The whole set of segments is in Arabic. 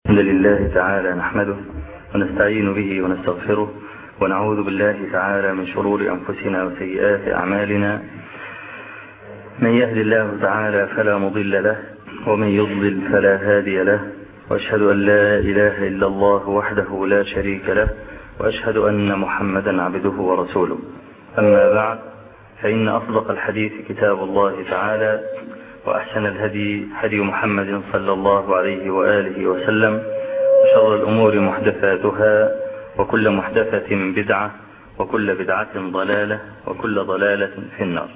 الحمد لله تعالى نحمده ونستعين به ونستغفره ونعوذ بالله تعالى من شرور أنفسنا وسيئات أعمالنا. من يهد الله تعالى فلا مضل له ومن يضلل فلا هادي له، وأشهد أن لا إله إلا الله وحده لا شريك له، وأشهد أن محمدا عبده ورسوله. أما بعد، فإن أصدق الحديث كتاب الله تعالى، وأحسن الهدي هدي محمد صلى الله عليه وآله وسلم، وشر الأمور محدثاتها، وكل محدثة بدعة، وكل بدعة ضلالة، وكل ضلالة في النار.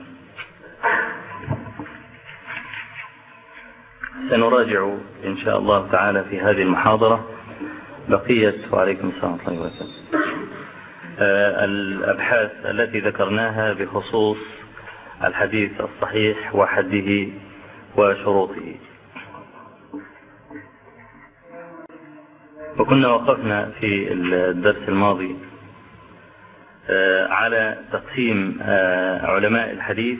سنراجع إن شاء الله تعالى في هذه المحاضرة بقية وعليكم السلام ورحمة الله وبركاته الأبحاث التي ذكرناها بخصوص الحديث الصحيح وحده وشروطه. وكنا وقفنا في الدرس الماضي على تقسيم علماء الحديث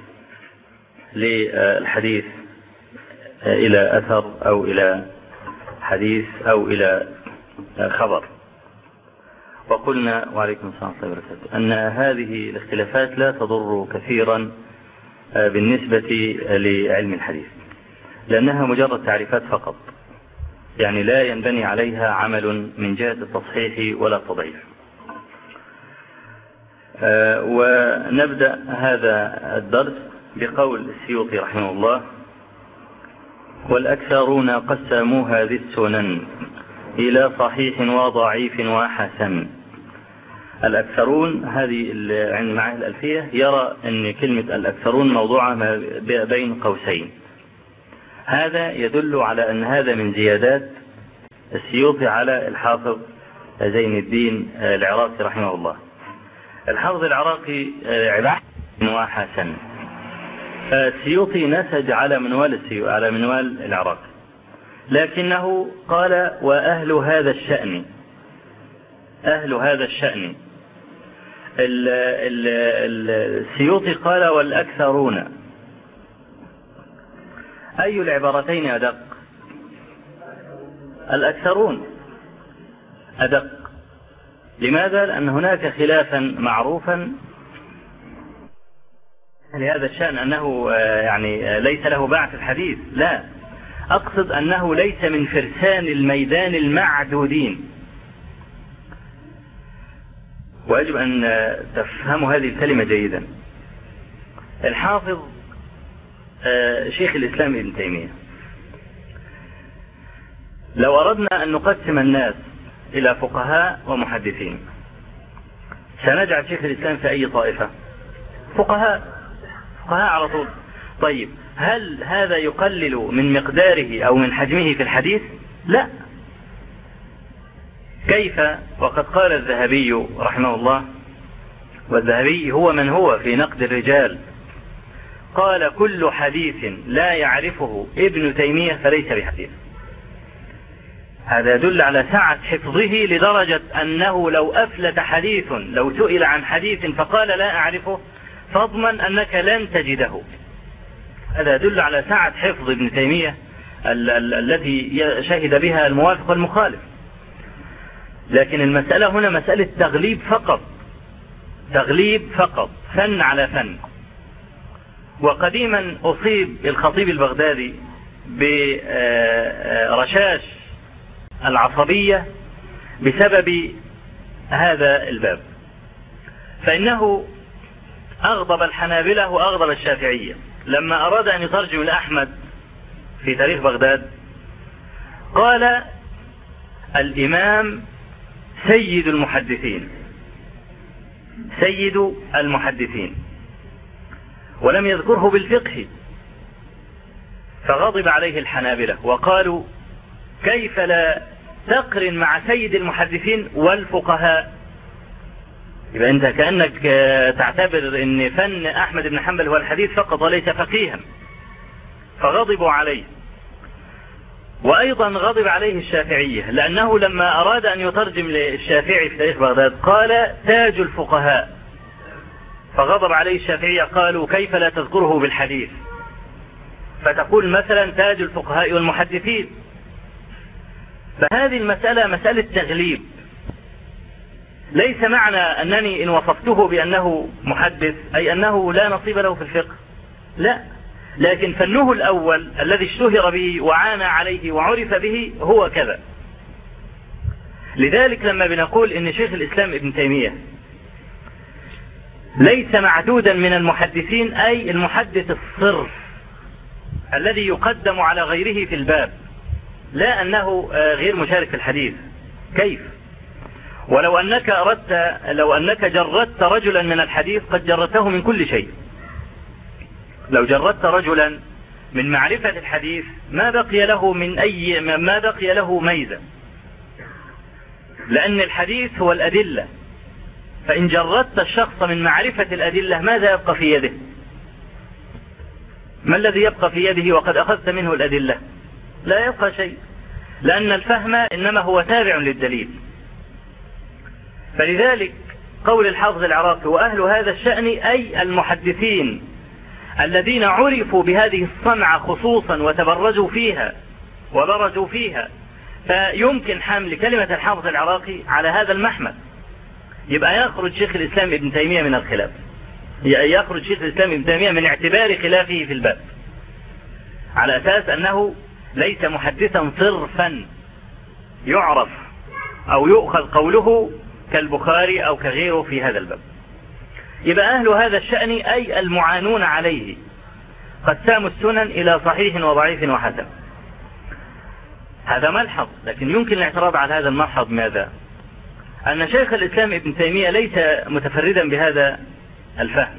للحديث إلى أثر أو إلى حديث أو إلى خبر. وقلنا وعليكم السلام ورحمة الله وبركاته أن هذه الاختلافات لا تضر كثيرا بالنسبة لعلم الحديث، لأنها مجرد تعريفات فقط، يعني لا ينبني عليها عمل من جهة التصحيح ولا التضعيف. ونبدأ هذا الدرس بقول السيوطي رحمه الله: والأكثرون قسموا هذه السنن إلى صحيح وضعيف وحسن. الأكثرون هذه عند معاهد الألفية يرى أن كلمة الأكثرون موضوعة بين قوسين. هذا يدل على أن هذا من زيادات السيوطي على الحافظ زين الدين العراقي رحمه الله. الحافظ العراقي عبارة وحسن، السيوطي نسج على منوال العراقي، لكنه قال: وأهل هذا الشأن، أهل هذا الشأن. السيوطي قال: والأكثرون. أي العبارتين أدق؟ الأكثرون أدق. لماذا؟ لأن هناك خلافا معروفا لهذا الشأن، أنه يعني ليس له باع في الحديث. لا، أقصد أنه ليس من فرسان الميدان المعدودين. ويجب أن تفهموا هذه الكلمة جيدا. الحافظ شيخ الإسلام ابن تيمية، لو أردنا أن نقسم الناس إلى فقهاء ومحدثين، سنجعل شيخ الإسلام في أي طائفة؟ فقهاء على طول. طيب، هل هذا يقلل من مقداره أو من حجمه في الحديث؟ لا. كيف؟ وقد قال الذهبي رحمه الله، والذهبي هو من هو في نقد الرجال، قال: كل حديث لا يعرفه ابن تيمية فليس بحديث. هذا يدل على سعة حفظه، لدرجة أنه لو أفلت حديث، لو سئل عن حديث فقال لا أعرفه، فاضمن أنك لن تجده. هذا يدل على سعة حفظ ابن تيمية التي شهد بها الموافق والمخالف. لكن المسألة هنا مسألة تغليب فقط، تغليب فقط، فن على فن. وقديما أصيب الخطيب البغدادي برشاش العصبية بسبب هذا الباب، فإنه أغضب الحنابلة وأغضب الشافعية لما أراد أن يترجم لأحمد في تاريخ بغداد. قال: الإمام سيد المحدثين، سيد المحدثين، ولم يذكره بالفقه، فغضب عليه الحنابلة وقالوا: كيف لا تقرن مع سيد المحدثين والفقهاء؟ يبقى أنت كأنك تعتبر أن فن أحمد بن حنبل هو الحديث فقط وليس فقيها، فغضبوا عليه. وأيضا غضب عليه الشافعية، لأنه لما أراد أن يترجم للشافعي في تاريخ بغداد قال: تاج الفقهاء، فغضب عليه الشافعية، قالوا: كيف لا تذكره بالحديث؟ فتقول مثلا تاج الفقهاء والمحدثين. فهذه المسألة مسألة تغليب. ليس معنى أنني إن وصفته بأنه محدث أي أنه لا نصيب له في الفقه، لا، لكن فنه الأول الذي اشتهر به وعانى عليه وعرف به هو كذا. لذلك لما بنقول إن شيخ الإسلام ابن تيمية ليس معدودا من المحدثين، أي المحدث الصرف الذي يقدم على غيره في الباب، لا أنه غير مشارك في الحديث. كيف؟ ولو أنك جردت رجلا من الحديث قد جردته من كل شيء. لو جردت رجلا من معرفة الحديث ما بقي له ميزة، لأن الحديث هو الأدلة. فإن جردت الشخص من معرفة الأدلة ماذا يبقى في يده؟ ما الذي يبقى في يده وقد أخذت منه الأدلة؟ لا يبقى شيء، لأن الفهم إنما هو تابع للدليل. فلذلك قول الحافظ العراقي وأهل هذا الشأن أي المحدثين الذين عرفوا بهذه الصنعة خصوصا وتبرزوا فيها وبرزوا فيها، فيمكن حمل كلمة الحافظ العراقي على هذا المحمل. يبقى يخرج شيخ الإسلام ابن تيمية من الخلاف، يخرج شيخ الإسلام ابن تيمية من اعتبار خلافه في الباب على أساس أنه ليس محدثا صرفا يعرف أو يؤخذ قوله كالبخاري أو كغيره في هذا الباب. يبقى أهل هذا الشأن أي المعانون عليه قسموا السنن إلى صحيح وضعيف وحسن. هذا ملحظ، لكن يمكن الاعتراض على هذا الملحظ ماذا؟ أن شيخ الإسلام ابن تيمية ليس متفردا بهذا الفهم،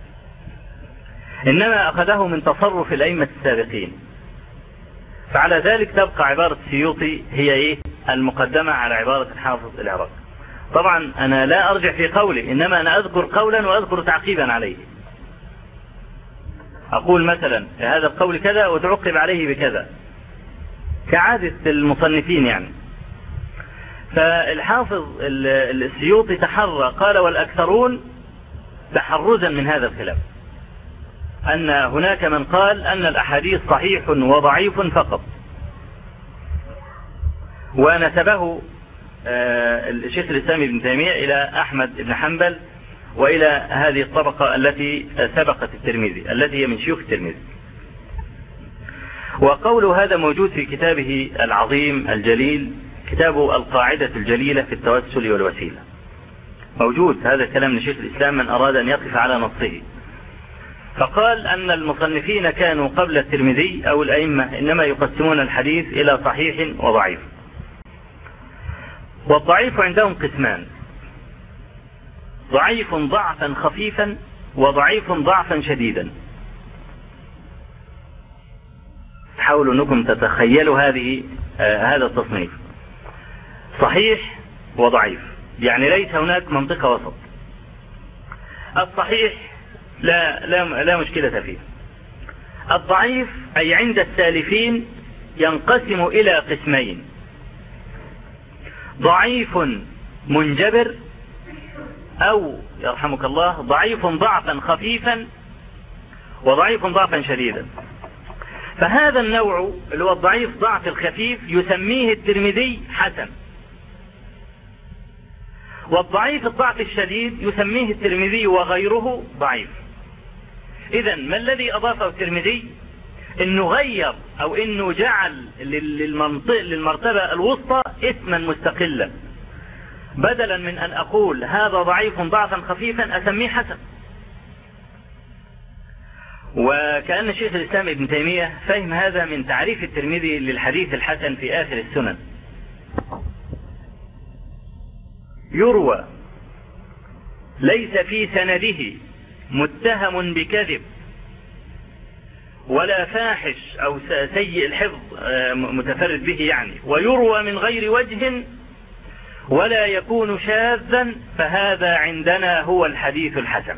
إنما أخذه من تصرف الأئمة السابقين. فعلى ذلك تبقى عبارة السيوطي هي المقدمة على عبارة الحافظ العراقي. طبعا أنا لا أرجع في قولي، إنما أنا أذكر قولا وأذكر تعقيبا عليه. أقول مثلا هذا القول كذا وتعقب عليه بكذا كعادة المصنفين يعني. فالحافظ السيوطي تحرى قال والأكثرون تحرزا من هذا الخلاف، أن هناك من قال أن الأحاديث صحيح وضعيف فقط، ونسبه الشيخ الإسلام ابن تيمية إلى أحمد بن حنبل وإلى هذه الطبقة التي سبقت الترمذي التي هي من شيوخ الترمذي. وقول هذا موجود في كتابه العظيم الجليل، كتابه القاعدة الجليلة في التوسل والوسيلة. موجود هذا الكلام من شيخ الإسلام من أراد أن يقف على نصه. فقال أن المصنفين كانوا قبل الترمذي أو الأئمة إنما يقسمون الحديث إلى صحيح وضعيف. والضعيف عندهم قسمان: ضعيف ضعفا خفيفا وضعيف ضعفا شديدا. حاولوا أنكم تتخيلوا هذا التصنيف: صحيح وضعيف، يعني ليس هناك منطقة وسط. الصحيح لا مشكلة فيه. الضعيف أي عند السالفين ينقسم إلى قسمين: ضعيف منجبر، أو يرحمك الله ضعيف ضعفا خفيفا وضعيف ضعفا شديدا. فهذا النوع اللي هو الضعيف ضعف الخفيف يسميه الترمذي حسن، والضعيف الضعف الشديد يسميه الترمذي وغيره ضعيف. إذا ما الذي أضافه الترمذي؟ إنه غير أو إنه جعل للمرتبة الوسطى اسما مستقلا، بدلا من أن أقول هذا ضعيف ضعفا خفيفا أسميه حسن. وكأن شيخ الإسلام ابن تيمية فهم هذا من تعريف الترمذي للحديث الحسن في آخر السنن: يروى ليس في سنده متهم بكذب ولا فاحش أو سيء الحفظ متفرد به يعني، ويروى من غير وجه ولا يكون شاذا، فهذا عندنا هو الحديث الحسن.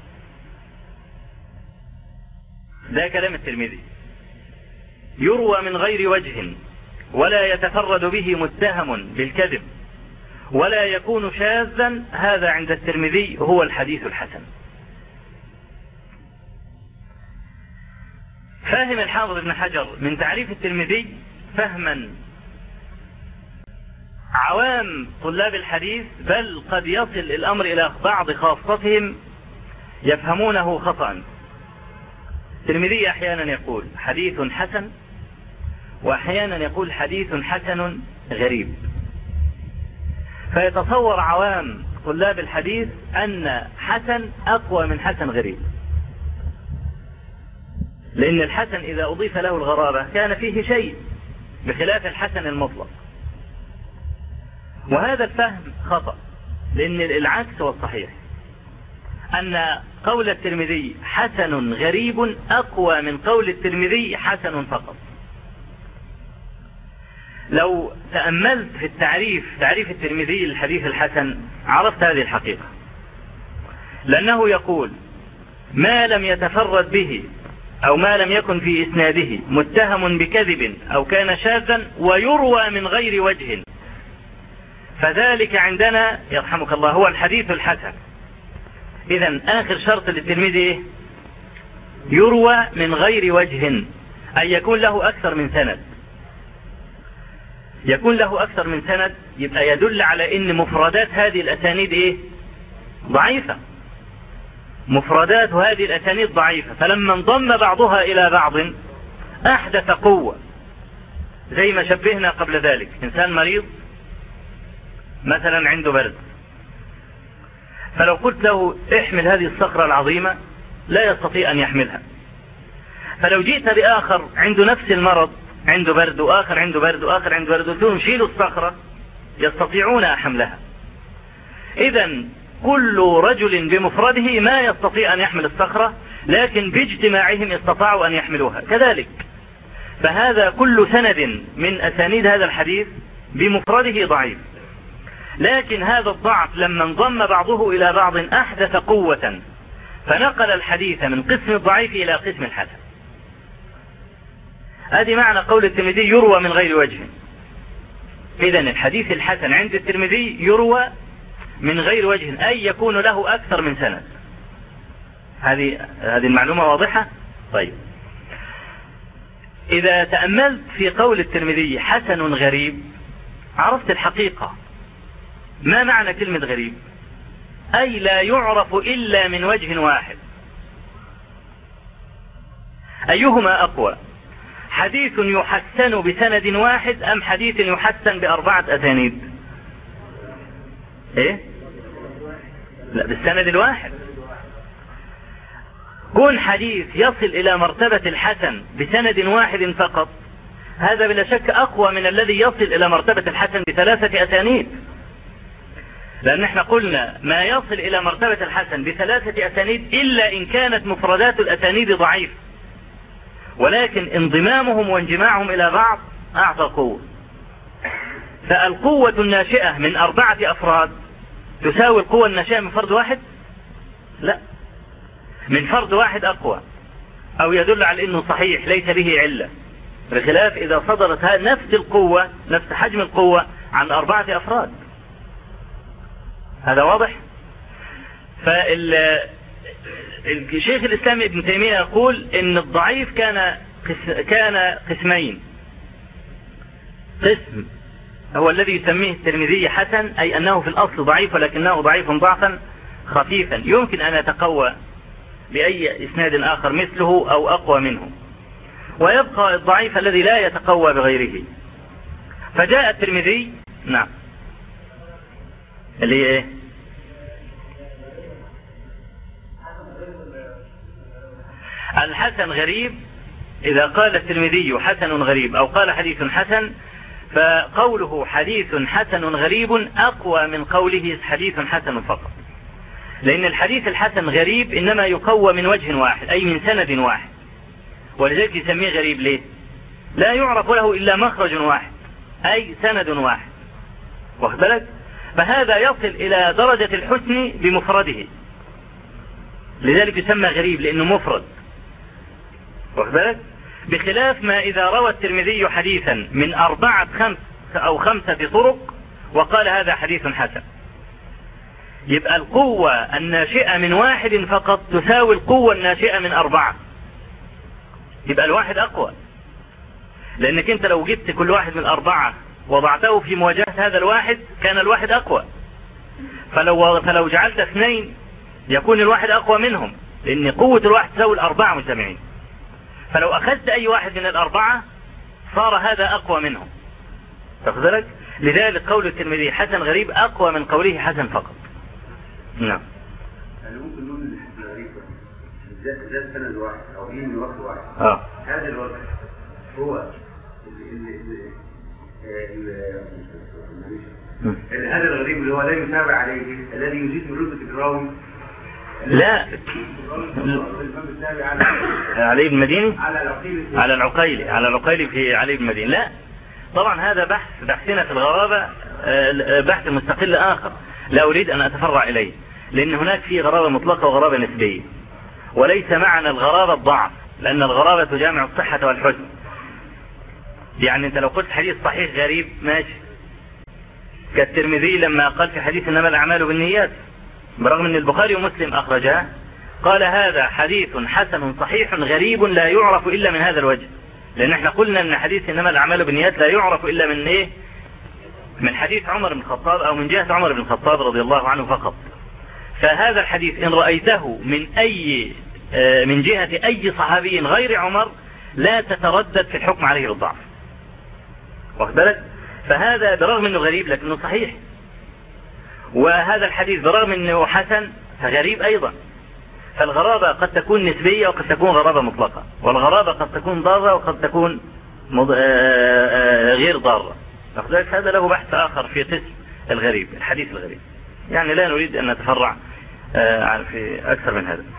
ده كلام الترمذي: يروى من غير وجه ولا يتفرد به متهم بالكذب ولا يكون شاذا، هذا عند الترمذي هو الحديث الحسن. فاهم الحافظ ابن حجر من تعريف الترمذي فهما عوام طلاب الحديث بل قد يصل الأمر إلى بعض خاصتهم يفهمونه خطأ. الترمذي أحيانا يقول حديث حسن، وأحيانا يقول حديث حسن غريب، فيتصور عوام طلاب الحديث أن حسن أقوى من حسن غريب، لأن الحسن إذا أضيف له الغرابة كان فيه شيء بخلاف الحسن المطلق، وهذا الفهم خطأ، لأن العكس هو الصحيح، أن قول الترمذي حسن غريب أقوى من قول الترمذي حسن فقط. لو تأملت في تعريف الترمذي للحديث الحسن عرفت هذه الحقيقة، لأنه يقول ما لم يتفرد به أو ما لم يكن في إسناده متهم بكذب أو كان شاذا ويروى من غير وجه، فذلك عندنا يرحمك الله هو الحديث الحسن. إذن آخر شرط للترمذي يروى من غير وجه، أن يكون له أكثر من سند. يكون له أكثر من سند يبقى يدل على أن مفردات هذه الأسانيد ضعيفة، مفردات هذه الأسانيد ضعيفة، فلما انضم بعضها إلى بعض أحدث قوة، زي ما شبهنا قبل ذلك. إنسان مريض مثلا عنده برد، فلو قلت له احمل هذه الصخرة العظيمة لا يستطيع أن يحملها، فلو جئت لآخر عنده نفس المرض، عنده برد وآخر عنده برد وآخر عنده برد، وتقول شيلوا الصخرة يستطيعون حملها. إذن كل رجل بمفرده ما يستطيع أن يحمل الصخرة، لكن باجتماعهم استطاعوا أن يحملوها. كذلك فهذا كل سند من أسانيد هذا الحديث بمفرده ضعيف، لكن هذا الضعف لما انضم بعضه إلى بعض أحدث قوة، فنقل الحديث من قسم الضعيف إلى قسم الحسن. هذه معنى قول الترمذي يروى من غير وجه. إذن الحديث الحسن عند الترمذي يروى من غير وجه، أي يكون له أكثر من سند. هذه المعلومة واضحة؟ طيب، إذا تأملت في قول الترمذي حسن غريب عرفت الحقيقة. ما معنى كلمة غريب؟ أي لا يعرف إلا من وجه واحد. أيهما أقوى؟ حديث يحسن بسند واحد أم حديث يحسن بأربعة أسانيد؟ لا، بالسند الواحد. كون حديث يصل إلى مرتبة الحسن بسند واحد فقط، هذا بلا شك أقوى من الذي يصل إلى مرتبة الحسن بثلاثة أسانيد، لأن احنا قلنا ما يصل إلى مرتبة الحسن بثلاثة أسانيد إلا إن كانت مفردات الأسانيد ضعيف، ولكن انضمامهم وانجماعهم إلى بعض أعطى قوة. فالقوة الناشئة من أربعة أفراد تساوي القوة الناشئة من فرد واحد؟ لا، من فرد واحد أقوى، أو يدل على أنه صحيح ليس به علة، بخلاف إذا صدرت نفس القوة نفس حجم القوة عن أربعة أفراد. هذا واضح؟ فالشيخ الإسلام ابن تيمية يقول إن الضعيف كان قسمين. قسم هو الذي يسميه الترمذي حسن، أي أنه في الأصل ضعيف ولكنه ضعيف ضعفا خفيفا يمكن أن يتقوى بأي إسناد آخر مثله أو أقوى منه، ويبقى الضعيف الذي لا يتقوى بغيره. فجاء الترمذي نعم اللي ايه الحسن غريب. إذا قال الترمذي حسن غريب أو قال حديث حسن، فقوله حديث حسن غريب أقوى من قوله حديث حسن فقط، لأن الحديث الحسن غريب إنما يقوى من وجه واحد، أي من سند واحد، ولذلك يسميه غريب. ليه؟ لا يعرف له إلا مخرج واحد، أي سند واحد، واخد بالك؟ فهذا يصل إلى درجة الحسن بمفرده، لذلك يسمى غريب لأنه مفرد، واخد بالك؟ بخلاف ما إذا روى الترمذي حديثا من 4 أو 5 طرق وقال هذا حديث حسن، يبقى القوة الناشئة من واحد فقط تساوي القوة الناشئة من 4، يبقى الواحد أقوى، لأنك أنت لو جبت كل واحد من 4 وضعته في مواجهة هذا الواحد كان الواحد أقوى. فلو جعلت اثنين يكون الواحد أقوى منهم، لأن قوة الواحد تساوي الأربعة مجتمعين. فلو أخذت أي واحد من الأربعة صار هذا أقوى منهم. تاخذ بالك؟ لذلك قول الترمذي حسن غريب أقوى من قوله حسن فقط. نعم. يعني ممكن نقول ان الحسن غريب زاد سند واحد او من وقت واحد. هذا الوقت هو هذا الغريب اللي هو لا يتابع عليه الذي يزيد من رتبة الراوي. لا، علي بن المديني على العقيلي في علي بن المديني. لا طبعا هذا بحثنا في الغرابة بحث مستقل آخر لا أريد أن أتفرع إليه، لأن هناك في غرابة مطلقة وغرابة نسبية، وليس معنى الغرابة الضعف، لأن الغرابة تجامع الصحة والحسن. يعني أنت لو قلت حديث صحيح غريب ماشي، كالترمذي لما قال في حديث إنما الأعمال بالنيات، برغم أن البخاري ومسلم أخرجاه، قال هذا حديث حسن صحيح غريب لا يعرف إلا من هذا الوجه. لأن احنا قلنا أن حديث إنما الأعمال بالنيات لا يعرف إلا من إيه؟ من حديث عمر بن الخطاب أو من جهة عمر بن الخطاب رضي الله عنه فقط. فهذا الحديث إن رأيته من جهة أي صحابي غير عمر لا تتردد في الحكم عليه بالضعف. واخد بالك؟ فهذا برغم أنه غريب لكنه صحيح. وهذا الحديث برغم أنه حسن فغريب أيضا. فالغرابة قد تكون نسبية وقد تكون غرابة مطلقة، والغرابة قد تكون ضارة وقد تكون غير ضارة. هذا له بحث آخر في قسم الغريب، الحديث الغريب. يعني لا نريد أن نتفرع في أكثر من هذا.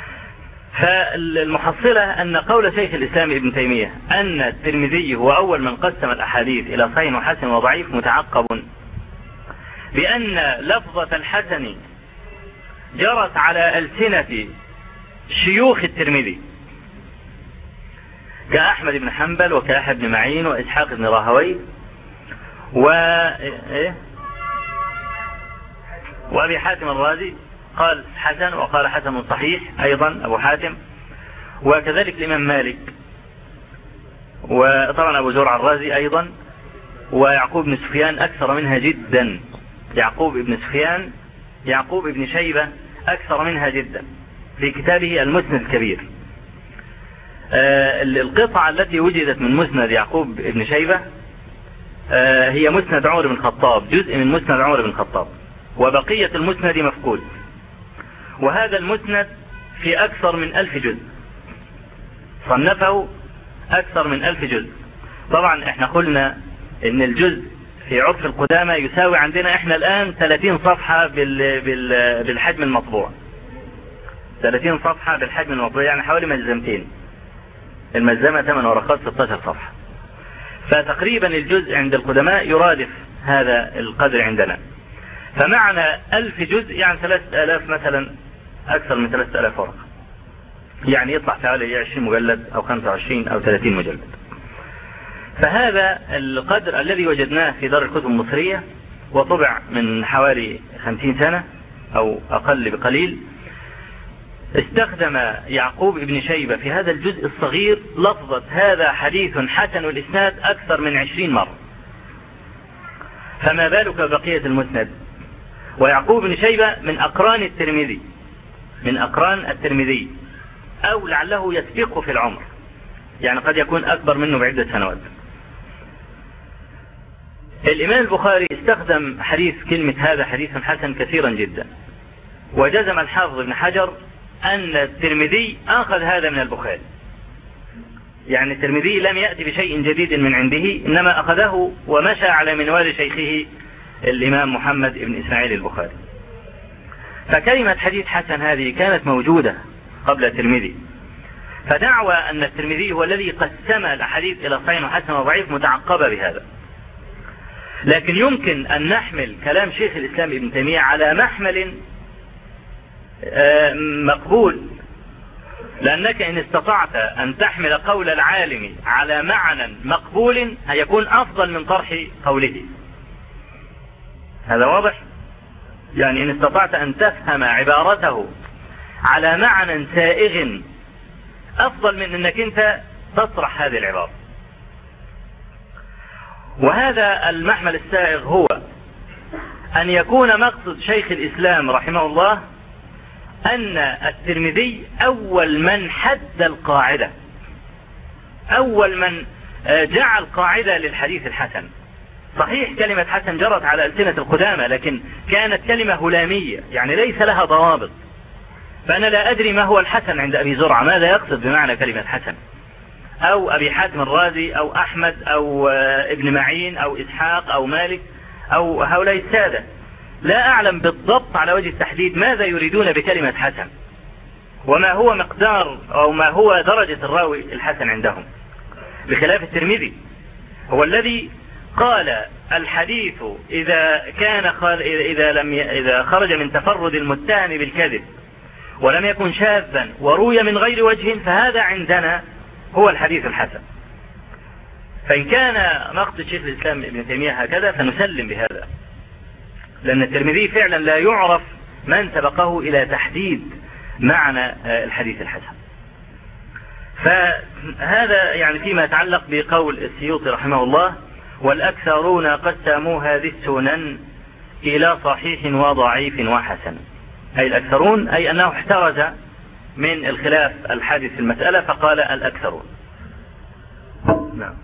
فالمحصلة أن قول شيخ الإسلام ابن تيمية أن الترمذي هو أول من قسم الأحاديث إلى صحيح وحسن وضعيف متعقب بأن لفظة الحسن جرت على ألسنة شيوخ الترمذي كأحمد بن حنبل وكأحمد بن معين وإسحاق بن راهوي وأبي حاتم الرازي قال حسن، وقال حسن صحيح أيضا أبو حاتم، وكذلك الإمام مالك، وطبعا أبو زرع الرازي أيضا، ويعقوب بن سفيان أكثر منها جدا. يعقوب بن شيبة أكثر منها جدا في كتابه المسند الكبير. القطعة التي وجدت من مسند يعقوب بن شيبة هي مسند عمر بن الخطاب، جزء من مسند عمر بن الخطاب، وبقية المسند مفقود. وهذا المسند في أكثر من 1000 جزء، صنفه أكثر من 1000 جزء. طبعا احنا قلنا ان الجزء في عرف القدامى يساوي عندنا احنا الآن 30 صفحة بالحجم المطبوع. 30 صفحة بالحجم المطبوع يعني حوالي مجزمتين. المجزمة 8 ورقات 16 صفحة. فتقريبا الجزء عند القدماء يرادف هذا القدر عندنا. فمعنى 1000 جزء يعني 3000 مثلا، أكثر من 3000 ورقة، يعني يطلع حوالي 20 مجلد أو 25 أو 30 مجلد. فهذا القدر الذي وجدناه في دار الكتب المصرية وطبع من حوالي 50 سنة أو أقل بقليل، استخدم يعقوب بن شيبة في هذا الجزء الصغير لفظة هذا حديث حسن الإسناد أكثر من 20 مرة. فما بالك بقية المسند؟ ويعقوب بن شيبة من أقران الترمذي، أو لعله يسبقه في العمر، يعني قد يكون أكبر منه بعدة سنوات. الإمام البخاري استخدم كلمة هذا حديث حسن كثيرا جدا، وجزم الحافظ ابن حجر أن الترمذي أخذ هذا من البخاري. يعني الترمذي لم يأتي بشيء جديد من عنده، إنما أخذه ومشى على منوال شيخه الإمام محمد بن إسماعيل البخاري. فكلمة حديث حسن هذه كانت موجودة قبل الترمذي، فدعوى أن الترمذي هو الذي قسم الأحاديث إلى صحيح وحسن وضعيف متعقبة بهذا. لكن يمكن أن نحمل كلام شيخ الإسلام ابن تيمية على محمل مقبول، لأنك إن استطعت أن تحمل قول العالم على معنى مقبول هيكون أفضل من طرح قوله. هذا واضح؟ يعني إن استطعت أن تفهم عبارته على معنى سائغ أفضل من أنك أنت تطرح هذه العبارة. وهذا المحمل السائغ هو أن يكون مقصد شيخ الإسلام رحمه الله أن الترمذي أول من حد القاعدة، أول من جعل قاعدة للحديث الحسن. صحيح كلمة حسن جرت على ألسنة القدامى، لكن كانت كلمة هلامية، يعني ليس لها ضوابط. فأنا لا أدري ما هو الحسن عند أبي زرعة، ماذا يقصد بمعنى كلمة حسن، أو أبي حاتم الرازي أو أحمد أو ابن معين أو إسحاق أو مالك أو هؤلاء السادة. لا أعلم بالضبط على وجه التحديد ماذا يريدون بكلمة حسن، وما هو مقدار أو ما هو درجة الراوي الحسن عندهم، بخلاف الترمذي هو الذي قال الحديث إذا خرج من تفرد المتهم بالكذب ولم يكن شاذا وروي من غير وجه فهذا عندنا هو الحديث الحسن. فإن كان مقصد شيخ الإسلام ابن تيمية هكذا فنسلم بهذا، لأن الترمذي فعلا لا يعرف من سبقه إلى تحديد معنى الحديث الحسن. فهذا يعني فيما يتعلق بقول السيوطي رحمه الله: والأكثرون قسموا هذه السنن إلى صحيح وضعيف وحسن. أي الأكثرون أي أنه احترز من الخلاف الحادث في المسألة فقال الأكثرون. نعم.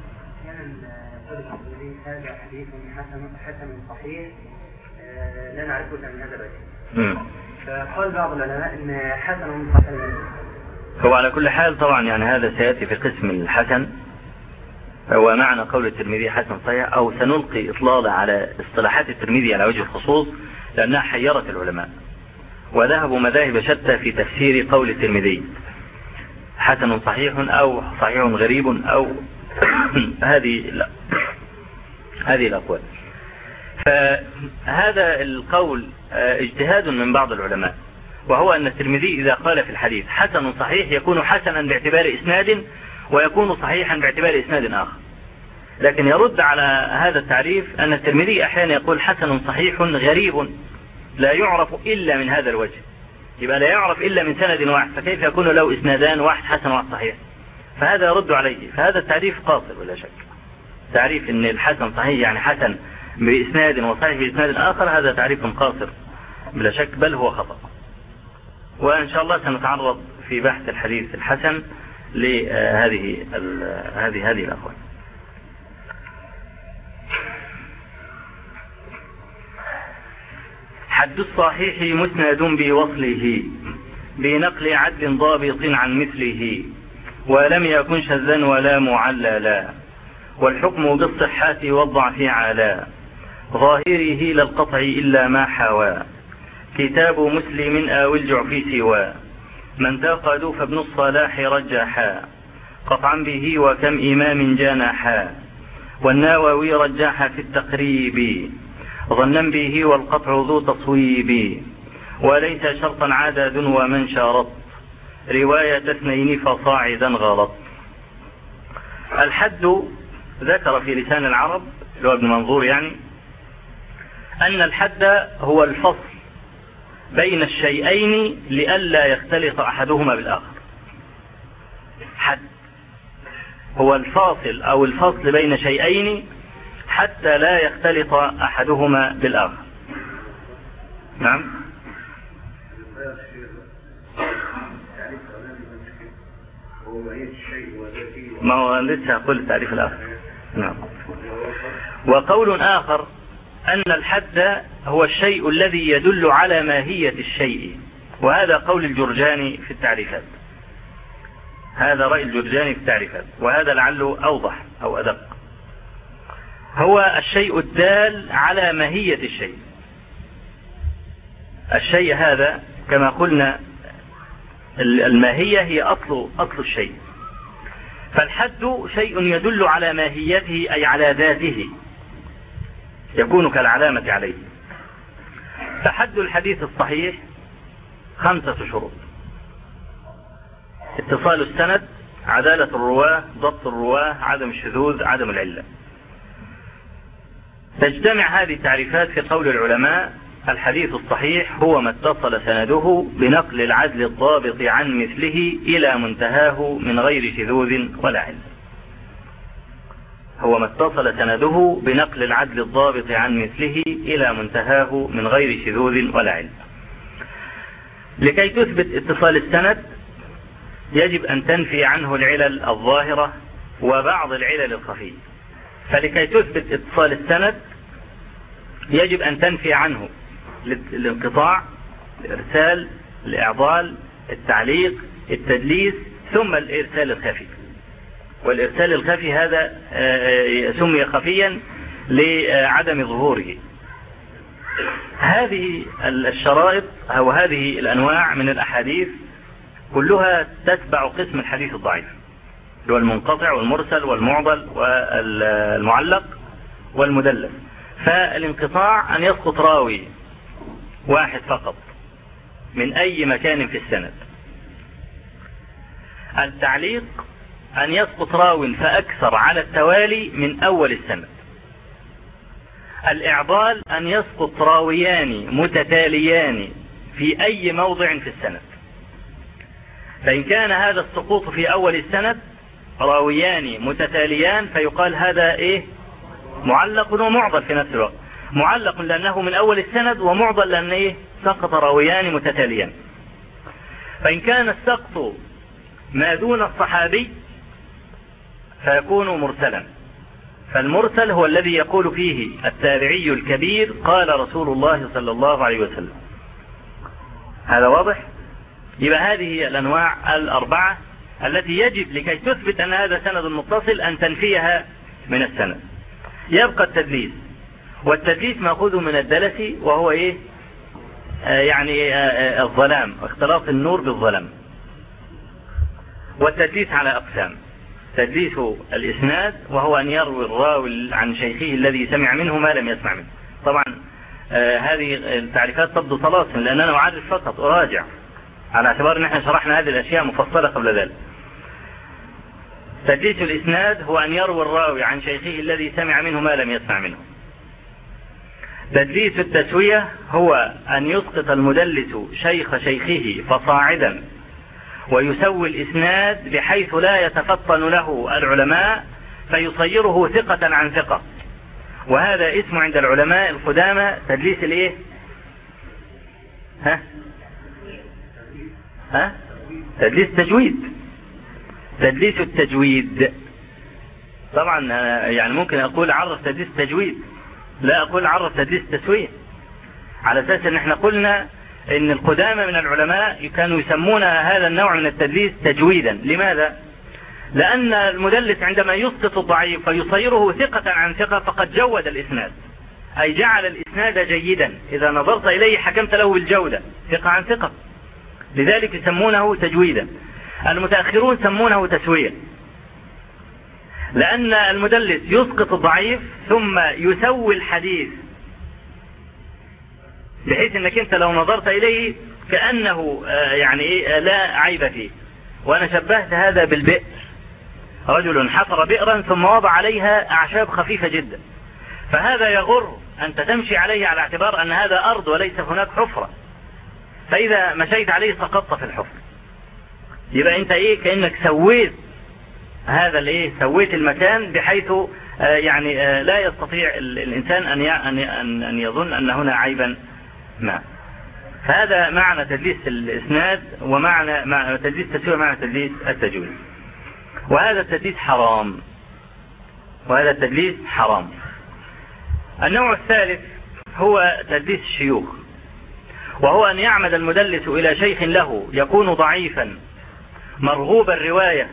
هذا حديث حسن صحيح لا نعرفه من هذا الوجه. فقال بعض العلماء ان حسن صحيح. هو على كل حال طبعا يعني هذا سيأتي في قسم الحسن، هو معنى قول الترمذي حسن صحيح، أو سنلقي إطلالة على اصطلاحات الترمذي على وجه الخصوص لأنها حيرت العلماء وذهبوا مذاهب شتى في تفسير قول الترمذي حسن صحيح أو صحيح غريب أو هذه الأقوال. فهذا القول اجتهاد من بعض العلماء، وهو أن الترمذي إذا قال في الحديث حسن صحيح يكون حسنا باعتبار إسناد ويكون صحيحا باعتبار إسناد آخر. لكن يرد على هذا التعريف أن الترمذي أحيانا يقول حسن صحيح غريب لا يعرف إلا من هذا الوجه، يبقى لا يعرف إلا من سند واحد، فكيف يكون له إسنادان، واحد حسن وواحد صحيح؟ فهذا يرد عليه. فهذا التعريف قاصر بلا شك. تعريف أن الحسن صحيح يعني حسن بإسناد وصحيح بإسناد آخر، هذا تعريف قاصر بلا شك، بل هو خطأ. وإن شاء الله سنتعرض في بحث الحديث الحسن لهذه الأقوال. حد الصحيح مسند بوصله بنقل عدل ضابط عن مثله، ولم يكن شذا ولا معللا، والحكم بالصحة والضعف على ظاهره للقطع إلا ما حوى، كتاب مسلم أو الجعفي سوى، من تاقدوا فابن الصلاح رجحا قطعا به وكم إمام جانحا، والنووي رجح في التقريب ظنا به والقطع ذو تصويب، وليس شرطا عدد ومن شرط رواية اثنين فصاعدا غلط. الحد ذكر في لسان العرب اللي هو ابن منظور يعني أن الحد هو الفصل بين الشيئين لئلا يختلط أحدهما بالآخر. حد هو الفاصل أو الفصل بين شيئين حتى لا يختلط أحدهما بالآخر. نعم. ما هو لسه أقول التعريف الآخر. نعم. وقول آخر أن الحد هو الشيء الذي يدل على ماهية الشيء، وهذا قول الجرجاني في التعريفات. هذا رأي الجرجاني في التعريفات، وهذا لعله أوضح أو أدق. هو الشيء الدال على ماهية الشيء. الشيء هذا كما قلنا الماهية هي أصل الشيء، فالحد شيء يدل على ماهيته أي على ذاته، يكون كالعلامة عليه. فحد الحديث الصحيح 5 شروط: اتصال السند، عدالة الرواة، ضبط الرواة، عدم الشذوذ، عدم العلة. تجتمع هذه التعريفات في قول العلماء: الحديث الصحيح هو ما اتصل سنده بنقل العدل الضابط عن مثله إلى منتهاه من غير شذوذ ولا علة. هو ما اتصل سنده بنقل العدل الضابط عن مثله إلى منتهاه من غير شذوذ ولا علم. لكي تثبت اتصال السند يجب أن تنفي عنه العلل الظاهرة وبعض العلل الخفية. فلكي تثبت اتصال السند يجب أن تنفي عنه الانقطاع، الإرسال، الإعضال، التعليق، التدليس، ثم الإرسال الخفي. والإرسال الخفي هذا سمي خفيا لعدم ظهوره. هذه الشرائط أو هذه الأنواع من الأحاديث كلها تتبع قسم الحديث الضعيف، هو المنقطع والمرسل والمعضل والمعلق والمدلس. فالانقطاع أن يسقط راوي واحد فقط من أي مكان في السند. التعليق أن يسقط راو فأكثر على التوالي من أول السند. الإعضال أن يسقط راويان متتاليان في أي موضع في السند. فإن كان هذا السقوط في أول السند راويان متتاليان فيقال هذا إيه؟ معلق ومعضل في نفس الوقت. معلق لأنه من أول السند، ومعضل لأنه إيه؟ سقط راويان متتاليان. فإن كان السقط ما دون الصحابي فيكون مرسلا. فالمرسل هو الذي يقول فيه التابعي الكبير قال رسول الله صلى الله عليه وسلم. هذا واضح؟ يبقى هذه الأنواع الأربعة التي يجب لكي تثبت أن هذا سند متصل أن تنفيها من السند. يبقى التدليس، والتدليس مأخوذ من الدلس وهو إيه؟ يعني الظلام، اختلاط النور بالظلام. والتدليس على أقسام: تدليس الإسناد وهو أن يروي الراوي عن شيخه الذي سمع منه ما لم يسمع منه. طبعا هذه التعريفات تبدو طلاسم لأن أنا أعرف فقط أراجع، على اعتبار أن احنا شرحنا هذه الأشياء مفصلة قبل ذلك. تدليس الإسناد هو أن يروي الراوي عن شيخه الذي سمع منه ما لم يسمع منه. تدليس التسوية هو أن يسقط المدلس شيخ شيخه فصاعدا ويسوي الإسناد بحيث لا يتفطن له العلماء فيصيره ثقة عن ثقة. وهذا اسم عند العلماء القدامى تدليس الايه؟ تدليس تجويد. تدليس التجويد. طبعا يعني ممكن اقول عرف تدليس تجويد، لا اقول عرف تدليس تسوية، على اساس ان احنا قلنا ان القدامى من العلماء كانوا يسمون هذا النوع من التدليس تجويدا. لماذا؟ لان المدلس عندما يسقط الضعيف فيصيره ثقة عن ثقة فقد جود الاسناد، اي جعل الاسناد جيدا، اذا نظرت اليه حكمت له بالجودة، ثقة عن ثقة، لذلك يسمونه تجويدا. المتأخرون سمونه تسوية، لأن المدلس يسقط الضعيف ثم يسوي الحديث بحيث أنك أنت لو نظرت إليه كأنه يعني لا عيب فيه. وأنا شبهت هذا بالبئر، رجل حفر بئرا ثم وضع عليها أعشاب خفيفة جدا، فهذا يغر أنت تمشي عليه على اعتبار أن هذا أرض وليس هناك حفرة، فإذا مشيت عليه سقطت في الحفر. يبقى أنت إيه؟ كأنك سويت هذا الإيه؟ سويت المكان بحيث يعني لا يستطيع الإنسان أن يظن أن هنا عيبا ما. فهذا معنى تدليس الإسناد، ومعنى تدليس التسوية معنى تدليس التجويد. وهذا التدليس حرام، وهذا التدليس حرام. النوع الثالث هو تدليس الشيوخ، وهو أن يعمد المدلس إلى شيخ له يكون ضعيفا مرغوب الرواية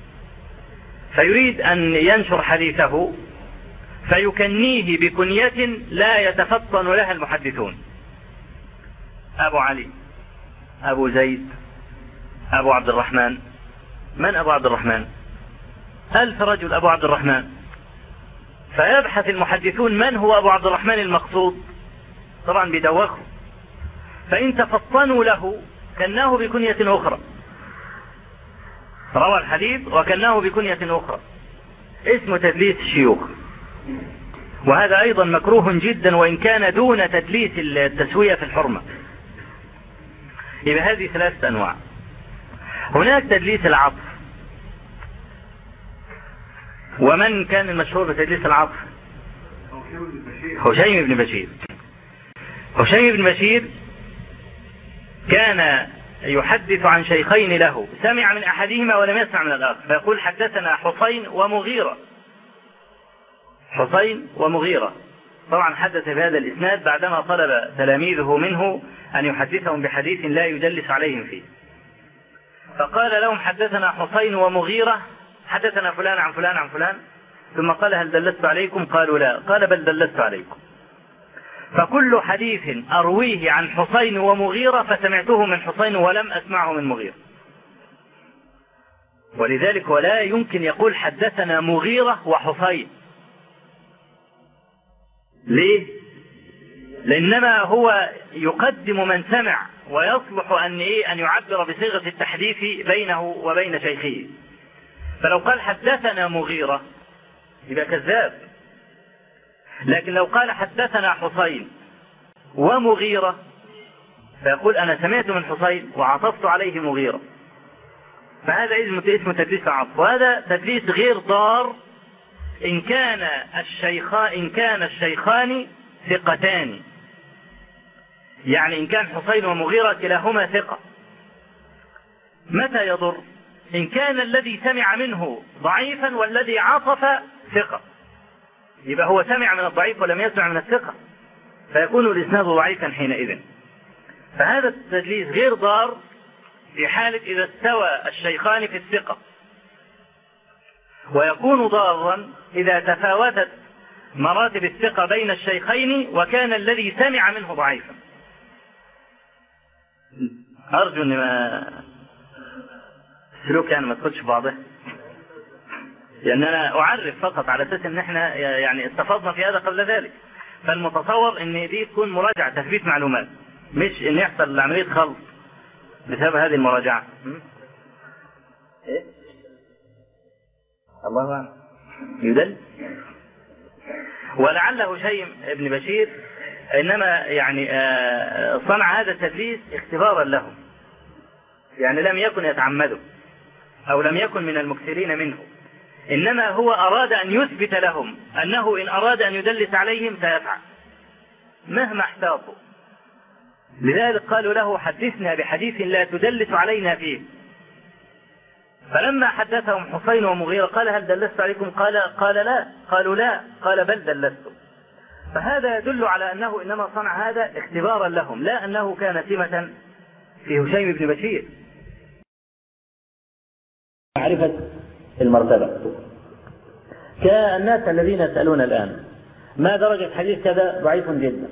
فيريد أن ينشر حديثه فيكنيه بكنية لا يتفطن لها المحدثون: أبو علي، أبو زيد، أبو عبد الرحمن. من أبو عبد الرحمن؟ 1000 رجل أبو عبد الرحمن. فيبحث المحدثون من هو أبو عبد الرحمن المقصود، طبعا بيدوخوا، فإن تفطنوا له كناه بكنية أخرى، روى الحديث وكناه بكنية أخرى، اسم تدليس الشيوخ. وهذا أيضا مكروه جدا وإن كان دون تدليس التسوية في الحرمة. يبقى هذه 3 أنواع. هناك تدليس العطف، ومن كان المشهور بتدليس العطف؟ هشيم بن بشير. هشيم بن بشير كان يحدث عن شيخين له، سمع من أحدهما ولم يسمع من الآخر، فيقول حدثنا حسين ومغيرة. حسين ومغيرة طبعا حدث في هذا الإسناد بعدما طلب تلاميذه منه أن يحدثهم بحديث لا يدلس عليهم فيه، فقال لهم حدثنا حسين ومغيرة، حدثنا فلان عن فلان عن فلان، ثم قال هل دلست عليكم؟ قالوا لا، قال بل دلست عليكم. فكل حديث أرويه عن حسين ومغيرة فسمعته من حسين ولم أسمعه من مغيرة، ولذلك ولا يمكن يقول حدثنا مغيرة وحسين. ليه؟ لأنما هو يقدم من سمع، ويصلح أن يعبر بصيغة التحديث بينه وبين شيخه. فلو قال حدثنا مغيرة يبقى كذاب، لكن لو قال حدثنا حسين ومغيرة فيقول أنا سمعت من حسين وعطفت عليه مغيرة، فهذا اسمه تدليس العطف، وهذا تدليس غير ضار إن كان الشيخان ثقتان، يعني إن كان حسين ومغيرة كلاهما ثقة. متى يضر؟ إن كان الذي سمع منه ضعيفا والذي عطف ثقة، يبقى هو سمع من الضعيف ولم يسمع من الثقة، فيكون الإسناد ضعيفا حينئذ. فهذا التدليس غير ضار في حالة إذا استوى الشيخان في الثقة، ويكون ضارا إذا تفاوتت مراتب الثقة بين الشيخين وكان الذي سمع منه ضعيفا. أرجو أن السلوك ما تخدش في بعضه، لأن أنا أعرف فقط على أساس أن احنا استفضنا في هذا قبل ذلك، فالمتصور أن دي تكون مراجعة تثبيت معلومات، مش أن يحصل عملية خلط بسبب هذه المراجعة. إيه؟ الله أعلم يدل. ولعل هشيم بن بشير إنما صنع هذا التدليس اختبارا لهم، يعني لم يكن يتعمده أو لم يكن من المكثرين منه، إنما هو أراد أن يثبت لهم أنه إن أراد أن يدلس عليهم سيفعل مهما احتاطوا. لذلك قالوا له حدثنا بحديث لا تدلس علينا فيه. فلما حدثهم حسين ومغيرة قال هل دلست عليكم؟ قال لا. قالوا لا. قال بل دلستم. فهذا يدل على أنه إنما صنع هذا اختبارا لهم، لا أنه كان سمة في هشيم بن بشير. معرفة المرتبة كالناس الذين يسألون الآن ما درجة حديث كذا ضعيف جدا،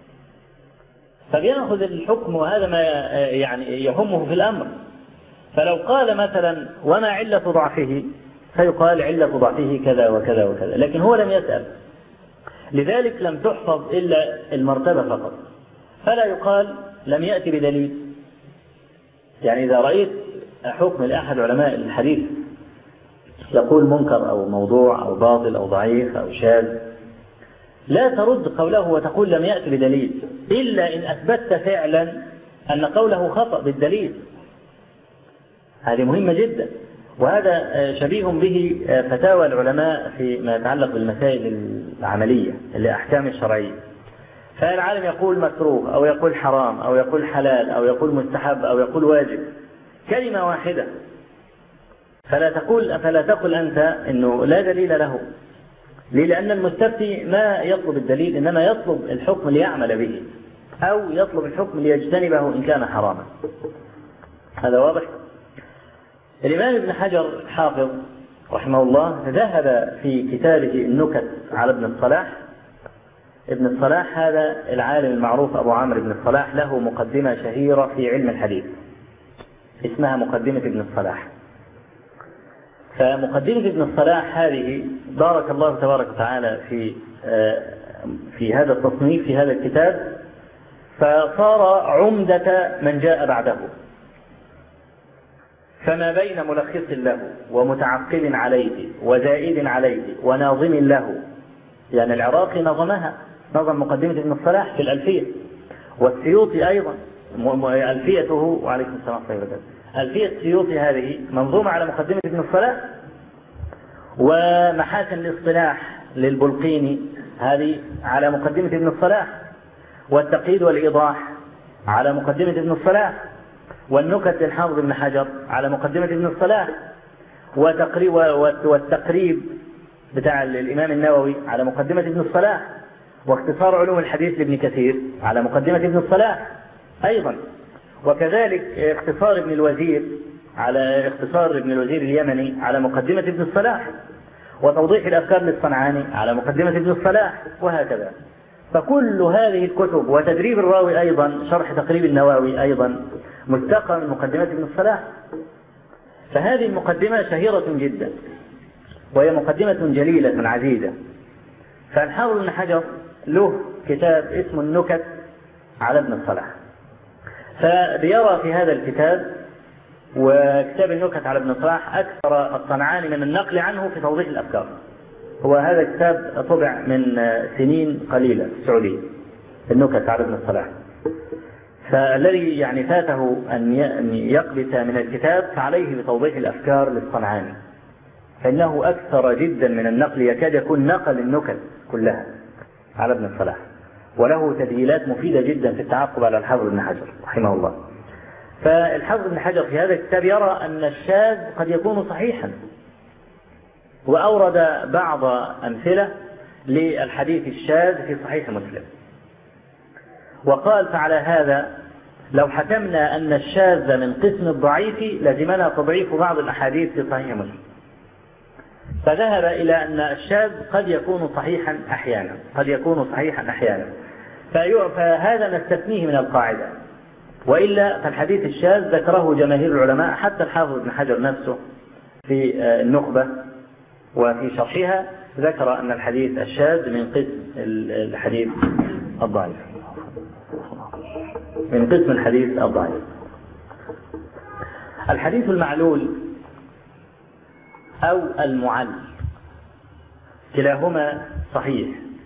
فبيأخذ الحكم، وهذا ما يهمه في الأمر. فلو قال مثلا وما علة ضعفه فيقال علة ضعفه كذا وكذا وكذا، لكن هو لم يسأل، لذلك لم تحفظ إلا المرتبة فقط، فلا يقال لم يأتي بدليل. يعني إذا رأيت حكم لأحد علماء الحديث يقول منكر أو موضوع أو باطل أو ضعيف أو شاذ، لا ترد قوله وتقول لم يأتي بدليل، إلا إن أثبتت فعلا أن قوله خطأ بالدليل. هذه مهمة جدا، وهذا شبيه به فتاوى العلماء فيما يتعلق بالمسائل العملية الأحكام الشرعية. فالعالم يقول مكروه أو يقول حرام أو يقول حلال أو يقول مستحب أو يقول واجب، كلمة واحدة، فلا تقل أنت إنه لا دليل له. لأن المستفتي ما يطلب الدليل، إنما يطلب الحكم ليعمل به، أو يطلب الحكم ليجتنبه إن كان حراما. هذا واضح. الإمام ابن حجر حافظ رحمه الله ذهب في كتابه النكت على ابن الصلاح. ابن الصلاح هذا العالم المعروف أبو عمرو بن الصلاح، له مقدمة شهيرة في علم الحديث اسمها مقدمة ابن الصلاح. فمقدمة ابن الصلاح هذه بارك الله تبارك وتعالى في هذا التصنيف في هذا الكتاب، فصار عمدة من جاء بعده، فما بين ملخص له ومتعقب عليه وزائد عليه وناظم له. يعني العراقي نظمها، نظم مقدمة ابن الصلاح في الألفية، والسيوطي أيضا ألفيته، وعليكم السلام عليكم، ألفية السيوطي هذه منظومة على مقدمة ابن الصلاح. ومحاسن الاصطلاح للبلقيني هذه على مقدمة ابن الصلاح، والتقييد والإيضاح على مقدمة ابن الصلاح، والنكت للحافظ ابن حجر على مقدمة ابن الصلاح، والتقريب بتاع الإمام النووي على مقدمة ابن الصلاح، واختصار علوم الحديث لابن كثير على مقدمة ابن الصلاح أيضا، وكذلك اختصار ابن الوزير اليمني على مقدمة ابن الصلاح، وتوضيح الأفكار للصنعاني على مقدمة ابن الصلاح، وهكذا. فكل هذه الكتب وتدريب الراوي أيضا، شرح تقريب النووي أيضا مستقى من مقدمة ابن الصلاح. فهذه المقدمة شهيرة جدا، وهي مقدمة جليلة عزيزة. فالحافظ ابن حجر له كتاب اسمه النكت على ابن الصلاح، فبيرى في هذا الكتاب وكتاب النكت على ابن الصلاح أكثر الصنعاني من النقل عنه في توضيح الأفكار. هو هذا الكتاب طبع من سنين قليلة في السعودية، النكت على ابن الصلاح. فالذي يعني فاته أن يقبس من الكتاب فعليه بتوضيح الأفكار للصنعاني، فإنه أكثر جدا من النقل، يكاد يكون نقل النكت كلها على ابن الصلاح، وله تدليلات مفيدة جدا في التعقب على الحافظ ابن حجر رحمه الله. فالحافظ ابن حجر في هذا الكتاب يرى أن الشاذ قد يكون صحيحا، وأورد بعض أمثلة للحديث الشاذ في صحيح مسلم، وقال فعلى هذا لو حكمنا أن الشاذ من قسم الضعيف لزمنا تضعيف بعض الأحاديث في صحيح مسلم. فذهب إلى أن الشاذ قد يكون صحيحا أحيانا، فهذا نستثنيه من القاعدة، وإلا فالحديث الشاذ ذكره جماهير العلماء، حتى الحافظ ابن حجر نفسه في النخبة وفي شرحها ذكر أن الحديث الشاذ من قسم الحديث الضعيف، الحديث المعلول أو المعل كلاهما صحيح،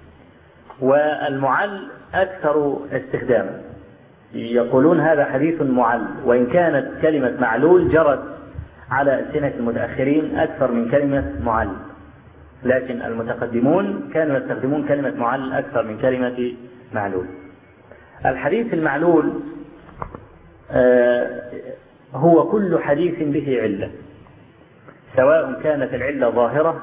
والمعل أكثر استخداما، يقولون هذا حديث معل، وإن كانت كلمة معلول جرت على ألسنة المتأخرين أكثر من كلمة معل، لكن المتقدمون كانوا يستخدمون كلمة معل أكثر من كلمة معلول. الحديث المعلول هو كل حديث به علة، سواء كانت العلة ظاهرة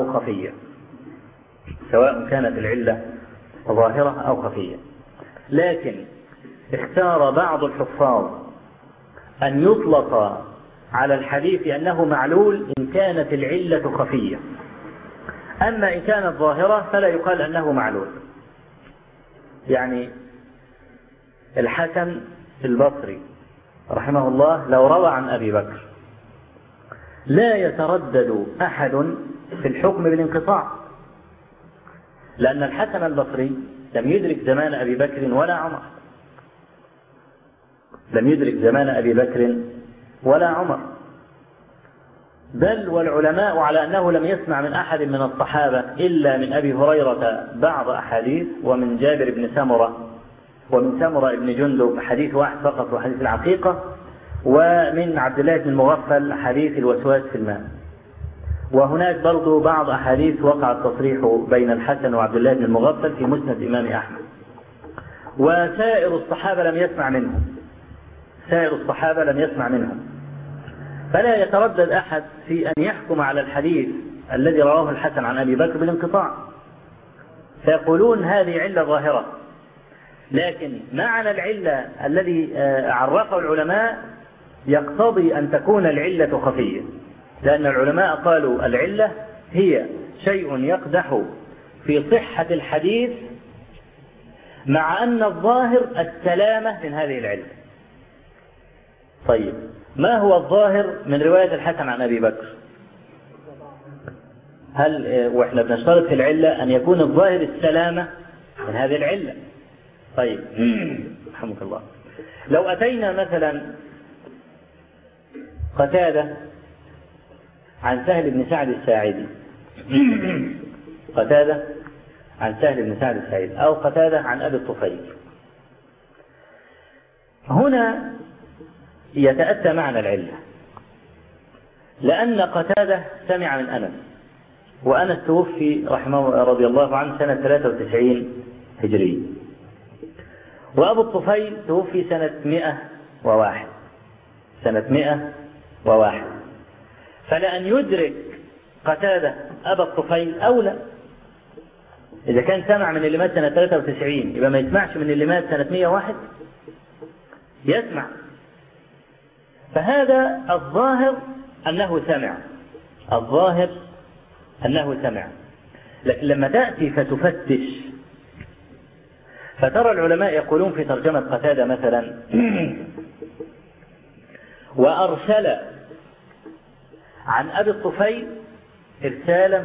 أو خفية، لكن اختار بعض الحفاظ أن يطلق على الحديث أنه معلول إن كانت العلة خفية، أما إن كانت ظاهرة فلا يقال أنه معلول. يعني الحسن البصري رحمه الله لو روى عن أبي بكر لا يتردد أحد في الحكم بالانقطاع، لأن الحسن البصري لم يدرك زمان أبي بكر ولا عمر، بل والعلماء على أنه لم يسمع من أحد من الصحابة إلا من أبي هريرة بعض أحاديث، ومن جابر بن سمرة، ومن سمرة بن جندب حديث واحد فقط وحديث العقيقة، ومن عبد الله بن المغفل حديث الوسواس في الماء. وهناك برضو بعض أحاديث وقع التصريح بين الحسن وعبد الله بن المغفل في مسند إمام أحمد، وسائر الصحابة لم يسمع منهم، فلا يتردد أحد في أن يحكم على الحديث الذي رواه الحسن عن أبي بكر بالانقطاع، فيقولون هذه علة ظاهرة، لكن معنى العلة الذي عرفه العلماء يقتضي أن تكون العلة خفية، لأن العلماء قالوا العلة هي شيء يقدح في صحة الحديث مع أن الظاهر السلامة من هذه العلة. طيب ما هو الظاهر من رواية الحسن عن أبي بكر؟ وإحنا بنشترط في العلة أن يكون الظاهر السلامة من هذه العلة. طيب رحمك الله، لو أتينا مثلا قتادة عن سهل بن سعد الساعدي، أو قتادة عن أبي الطفيل، هنا يتأتى معنى العلة، لأن قتادة سمع من أنس وأنس توفي رحمه رضي الله عنه سنة 93 هجرية، وأبو الطفيل توفي سنة 101. فلأن يدرك قتادة أبا الطفيل أولى. إذا كان سمع من اللي مات سنة 93 يبقى ما يسمعش من اللي مات سنة 101؟ يسمع. فهذا الظاهر أنه سمع. لكن لما تأتي فتفتش فترى العلماء يقولون في ترجمة قتادة مثلا وأرسل عن أبي الطفيل إرسالا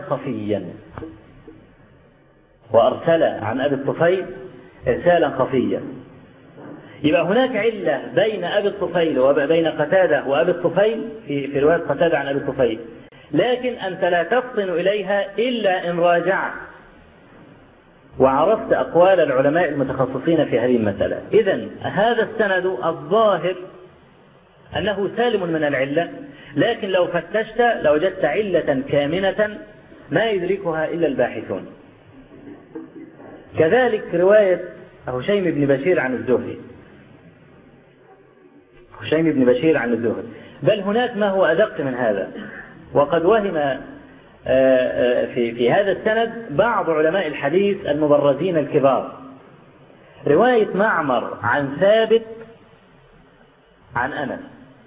خفيا. يبقى هناك علة بين أبي الطفيل وبين قتادة وأبي الطفيل في رواية قتادة عن أبي الطفيل، لكن أنت لا تفطن إليها إلا إن راجعت وعرفت أقوال العلماء المتخصصين في هذه المسألة. إذن هذا السند الظاهر أنه سالم من العلة، لكن لو فتشت لوجدت علة كامنة ما يدركها إلا الباحثون. كذلك رواية هشيم بن بشير عن الزهري، بل هناك ما هو أدق من هذا. وقد وهم في هذا السند بعض علماء الحديث المبرزين الكبار. رواية معمر عن ثابت عن أنس،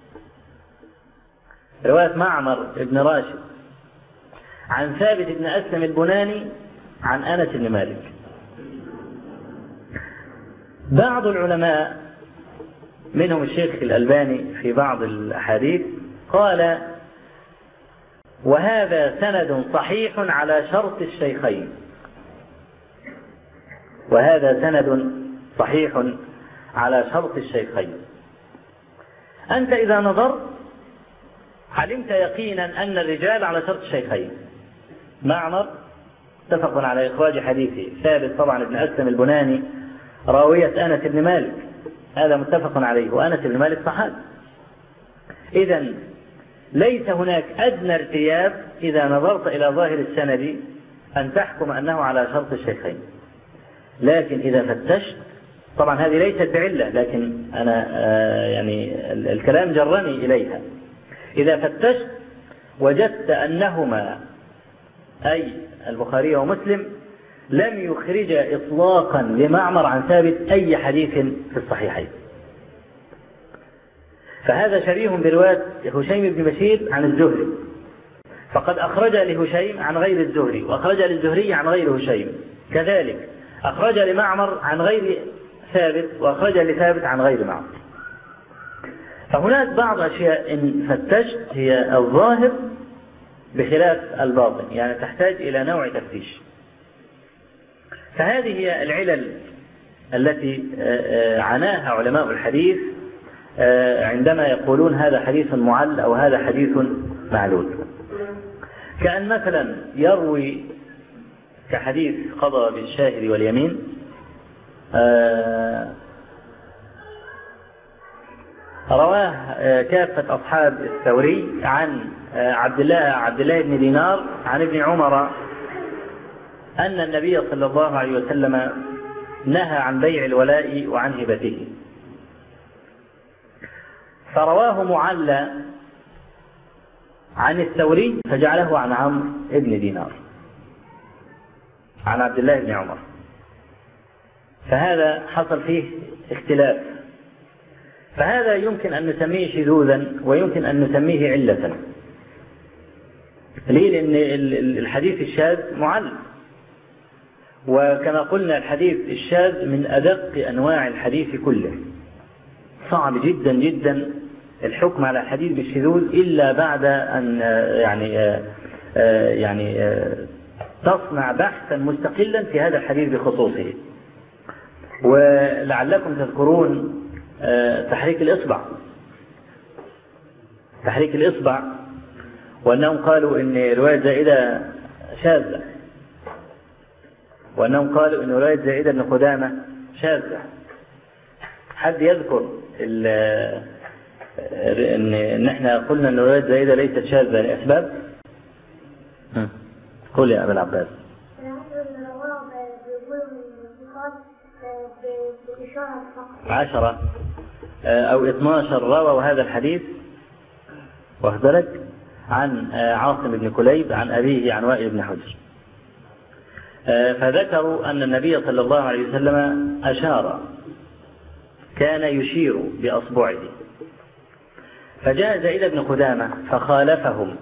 رواية معمر بن راشد عن ثابت بن أسلم البناني عن أنس بن مالك. بعض العلماء منهم الشيخ الألباني في بعض الأحاديث قال وهذا سند صحيح على شرط الشيخين. أنت إذا نظرت علمت يقينا أن الرجال على شرط الشيخين. معمر اتفق على إخراج حديثه، ثابت طبعا ابن أسلم البناني راوية أنس بن مالك، هذا متفق عليه، وأنس بن مالك صحابي. إذن ليس هناك أدنى ارتياب إذا نظرت إلى ظاهر السند أن تحكم أنه على شرط الشيخين. لكن إذا فتشت، طبعا هذه ليست بعلة لكن أنا يعني الكلام جرني إليها، إذا فتشت وجدت أنهما أي البخاري ومسلم لم يخرج إطلاقا لمعمر عن ثابت أي حديث في الصحيحين. فهذا شبيه برواية هشيم بن بشير عن الزهري، فقد أخرج لهشيم عن غير الزهري، وأخرج للزهري عن غير هشيم، كذلك أخرج لمعمر عن غير ثابت، وأخرج لثابت عن غير معمر. فهناك بعض أشياء إن فتشت هي الظاهر بخلاف الباطن، يعني تحتاج إلى نوع تفتيش. فهذه هي العلل التي عناها علماء الحديث عندما يقولون هذا حديث معل أو هذا حديث معلول. كأن مثلا يروي كحديث قضى بالشاهد واليمين رواه كافة أصحاب الثوري عن عبد الله بن دينار عن ابن عمر أن النبي صلى الله عليه وسلم نهى عن بيع الولاء وعن هبته، فرواه معلى عن الثوري فجعله عن عمرو بن دينار عن عبد الله بن عمر، فهذا حصل فيه اختلاف. فهذا يمكن أن نسميه شذوذا ويمكن أن نسميه علة. ليه؟ لأن الحديث الشاذ معل، وكما قلنا الحديث الشاذ من أدق أنواع الحديث كله. صعب جدا جدا الحكم على الحديث بالشذوذ إلا بعد أن يعني تصنع بحثا مستقلا في هذا الحديث بخصوصه. ولعلكم تذكرون تحريك الإصبع، وأنهم قالوا إن رواية زائدة شاذة، وأنهم قالوا إن رواية زائدة بن قدامة شاذة. حد يذكر إن إحنا قلنا إن رواية زائدة ليست شاذة لأسباب؟ قل يا أبا العباس. عشرة أو 12 رووا هذا الحديث واخبرك عن عاصم بن كليب عن أبيه عن وائل بن حجر. فذكروا أن النبي صلى الله عليه وسلم أشار، كان يشير بأصبعه. فجاء زيد بن قدامة فخالفهم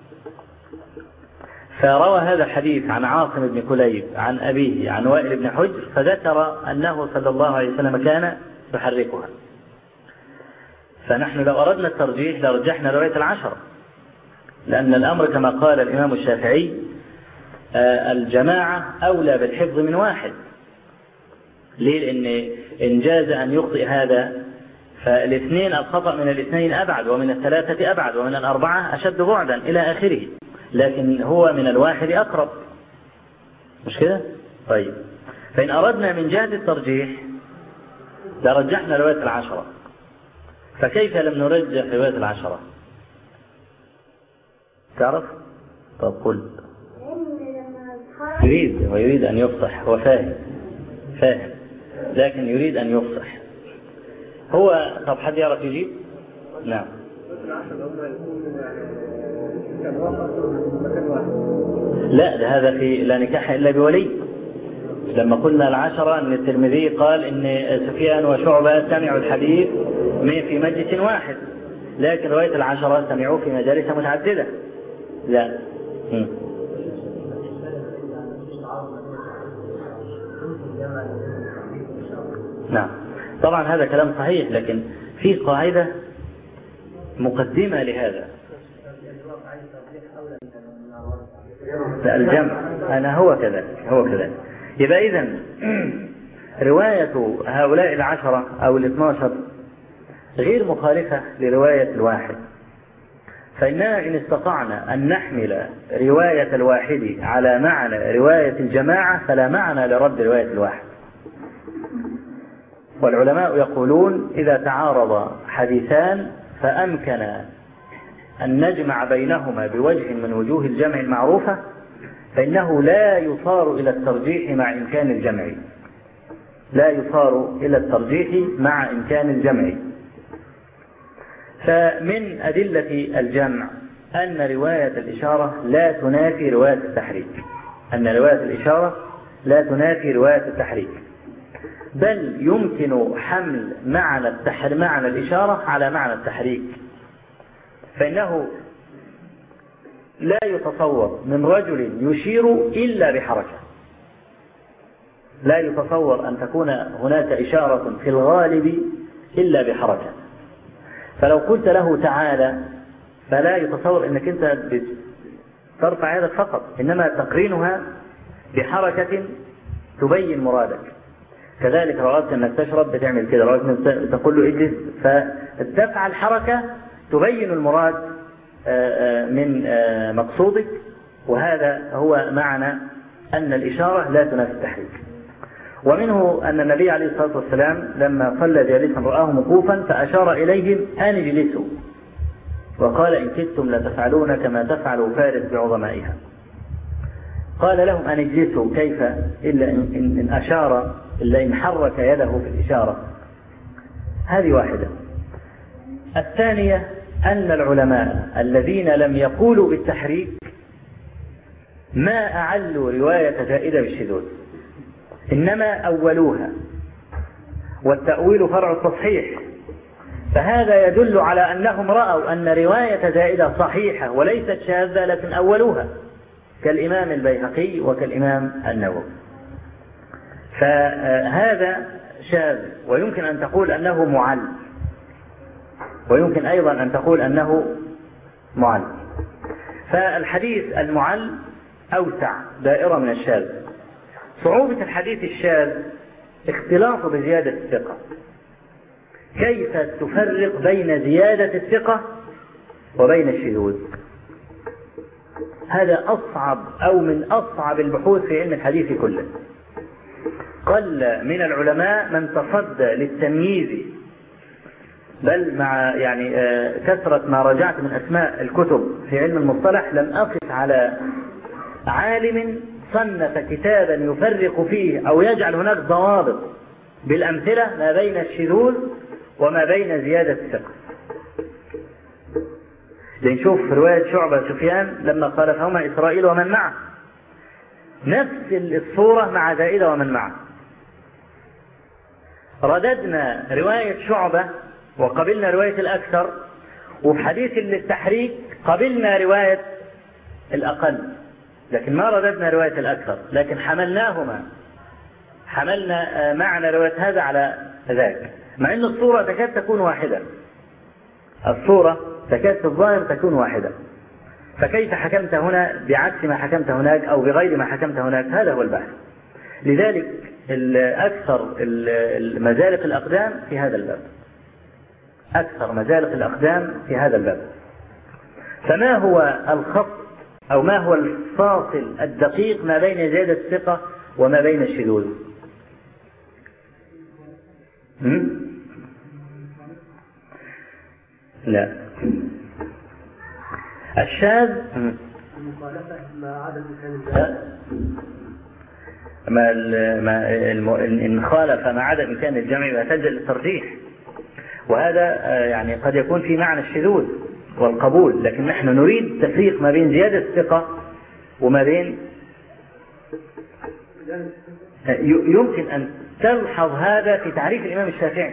فروى هذا الحديث عن عاصم بن كليب عن أبيه عن وائل بن حجر، فذكر أنه صلى الله عليه وسلم كان يحركها. فنحن لو أردنا الترجيح لرجحنا رواية العشرة، لأن الأمر كما قال الإمام الشافعي الجماعة أولى بالحفظ من واحد. ليه؟ لأن إن جاز أن يخطئ هذا فالاثنين الخطأ من الاثنين أبعد، ومن الثلاثة أبعد، ومن الأربعة أشد بعدا إلى آخره، لكن هو من الواحد أقرب، مش كده؟ طيب، فإن أردنا من جهة الترجيح لرجحنا رواية العشرة. فكيف لم نرجح رواية العشرة؟ تعرف؟ طب قل. يريد أن يفصح، هو فاهم لكن يريد أن يفصح هو. طب حد يعرف يجيب؟ نعم. لا، هذا في لا نكاح إلا بولي. لما قلنا العشرة أن الترمذي قال إن سفيان وشعبة سمعوا الحديث في مجلس واحد، لكن رواية العشرة سمعوا في مجالس متعددة. لا. نعم، طبعا هذا كلام صحيح، لكن في قاعدة مقدمة لهذا. الجمع أنا هو كذا. يبقى إذن رواية هؤلاء العشرة أو 12 غير مخالفة لرواية الواحد. فإننا إن استطعنا أن نحمل رواية الواحد على معنى رواية الجماعة فلا معنى لرد رواية الواحد. والعلماء يقولون إذا تعارض حديثان فأمكن أن نجمع بينهما بوجه من وجوه الجمع المعروفة فإنه لا يصار إلى الترجيح مع إمكان الجمع. فمن أدلة الجمع أن رواية الإشارة لا تنافي رواية التحريك، بل يمكن حمل معنى الإشارة على معنى التحريك. فإنه لا يتصور من رجل يشير إلا بحركة، لا يتصور أن تكون هناك إشارة في الغالب إلا بحركة. فلو قلت له تعالى فلا يتصور أنك أنت ترفع يدك فقط، إنما تقرينها بحركة تبين مرادك. كذلك لو أردت أنك تشرب بتعمل كده، لو أردت تقول له اجلس فتفعل حركة تبين المراد من مقصودك. وهذا هو معنى أن الإشارة لا تنافي التحريك. ومنه أن النبي عليه الصلاة والسلام لما صلى جالسا رآهم وقوفا فأشار إليهم أن اجلسوا، وقال إن كدتم لتفعلون كما تفعل فارس بعظمائها. قال لهم أن اجلسوا، كيف إلا إن أشار، إلا إن حرك يده في الإشارة. هذه واحدة. الثانية أن العلماء الذين لم يقولوا بالتحريك ما أعلوا رواية زائدة بالشذوذ، إنما أولوها، والتأويل فرع التصحيح. فهذا يدل على أنهم رأوا أن رواية زائدة صحيحة وليست شاذة لكن أولوها، كالإمام البيهقي وكالإمام النووي. فهذا شاذ، ويمكن أن تقول أنه معل، ويمكن أيضا أن تقول أنه معل. فالحديث المعل أوسع دائرة من الشاذ. صعوبة الحديث الشاذ اختلاط بزيادة الثقة. كيف تفرق بين زيادة الثقة وبين الشذوذ؟ هذا أصعب أو من أصعب البحوث في علم الحديث كله. قل من العلماء من تصدى للتمييز، بل مع كثرة ما رجعت من أسماء الكتب في علم المصطلح لم أقف على عالم صنف كتابا يفرق فيه أو يجعل هناك ضوابط بالأمثلة ما بين الشذوذ وما بين زيادة الثقة. لنشوف رواية شعبة سفيان لما قال فهما إسرائيل ومن معه، نفس الصورة مع زائدة ومن معه. رددنا رواية شعبة وقبلنا رواية الأكثر، وفي حديث التحريك قبلنا رواية الأقل، لكن ما رددنا رواية الأكثر، لكن حملنا معنى رواية هذا على ذاك، مع أن الصورة تكاد تكون واحدة، الصورة تكاد في الظاهر تكون واحدة. فكيف حكمت هنا بعكس ما حكمت هناك أو بغير ما حكمت هناك؟ هذا هو البحث. لذلك أكثر مزالق الأقدام في هذا الباب، أكثر مزالق الأقدام في هذا الباب. فما هو الخط أو ما هو الفاصل الدقيق ما بين زيادة الثقة وما بين الشذوذ؟ لا، الشاذ إن خالف مع عدم إمكان الجمع يحتاج للترجيح، وهذا يعني قد يكون في معنى الشذوذ والقبول، لكن نحن نريد تفريق ما بين زيادة الثقة وما بين. يمكن أن تلحظ هذا في تعريف الإمام الشافعي.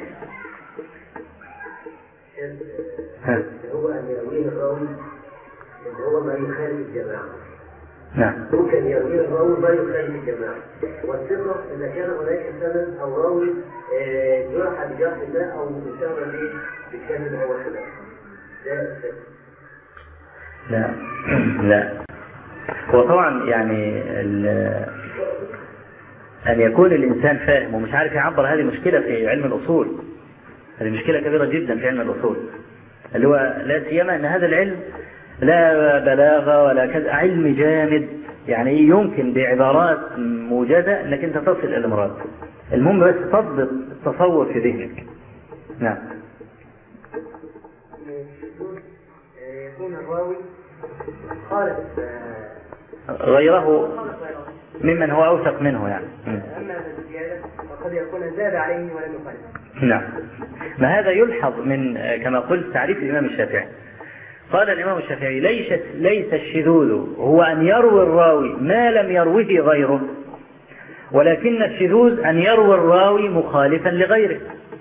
هو أن يرويه الراوي اللي هو ما يخالف الجماعة. نعم. ممكن يرويه الراوي ما يخالف الجماعة، والثقة إذا كان هناك سند أو راوي جرح بجرح الله أو مشابه به بالكلمة أو خلاف. لا. وطبعا يعني أن يكون الإنسان فاهم ومش عارف يعبر، هذه مشكلة في علم الأصول، هذه مشكلة كبيرة جدا في علم الأصول، اللي هو لا سيما أن هذا العلم لا بلاغة ولا كذا، علم جامد، يعني يمكن بعبارات موجزة أنك أنت تصل إلى المراد. المهم بس تضبط التصور في ذهنك. نعم. يكون الراوي خالف غيره ممن هو أوثق منه يعني. أما الزيادة فقد يكون زاد عليه ولم يخالف. نعم. ما هذا يلحظ من كما قلت تعريف الإمام الشافعي. قال الإمام الشافعي ليس الشذوذ هو أن يروي الراوي ما لم يروه غيره، ولكن الشذوذ أن يروي الراوي مخالفا لغيره.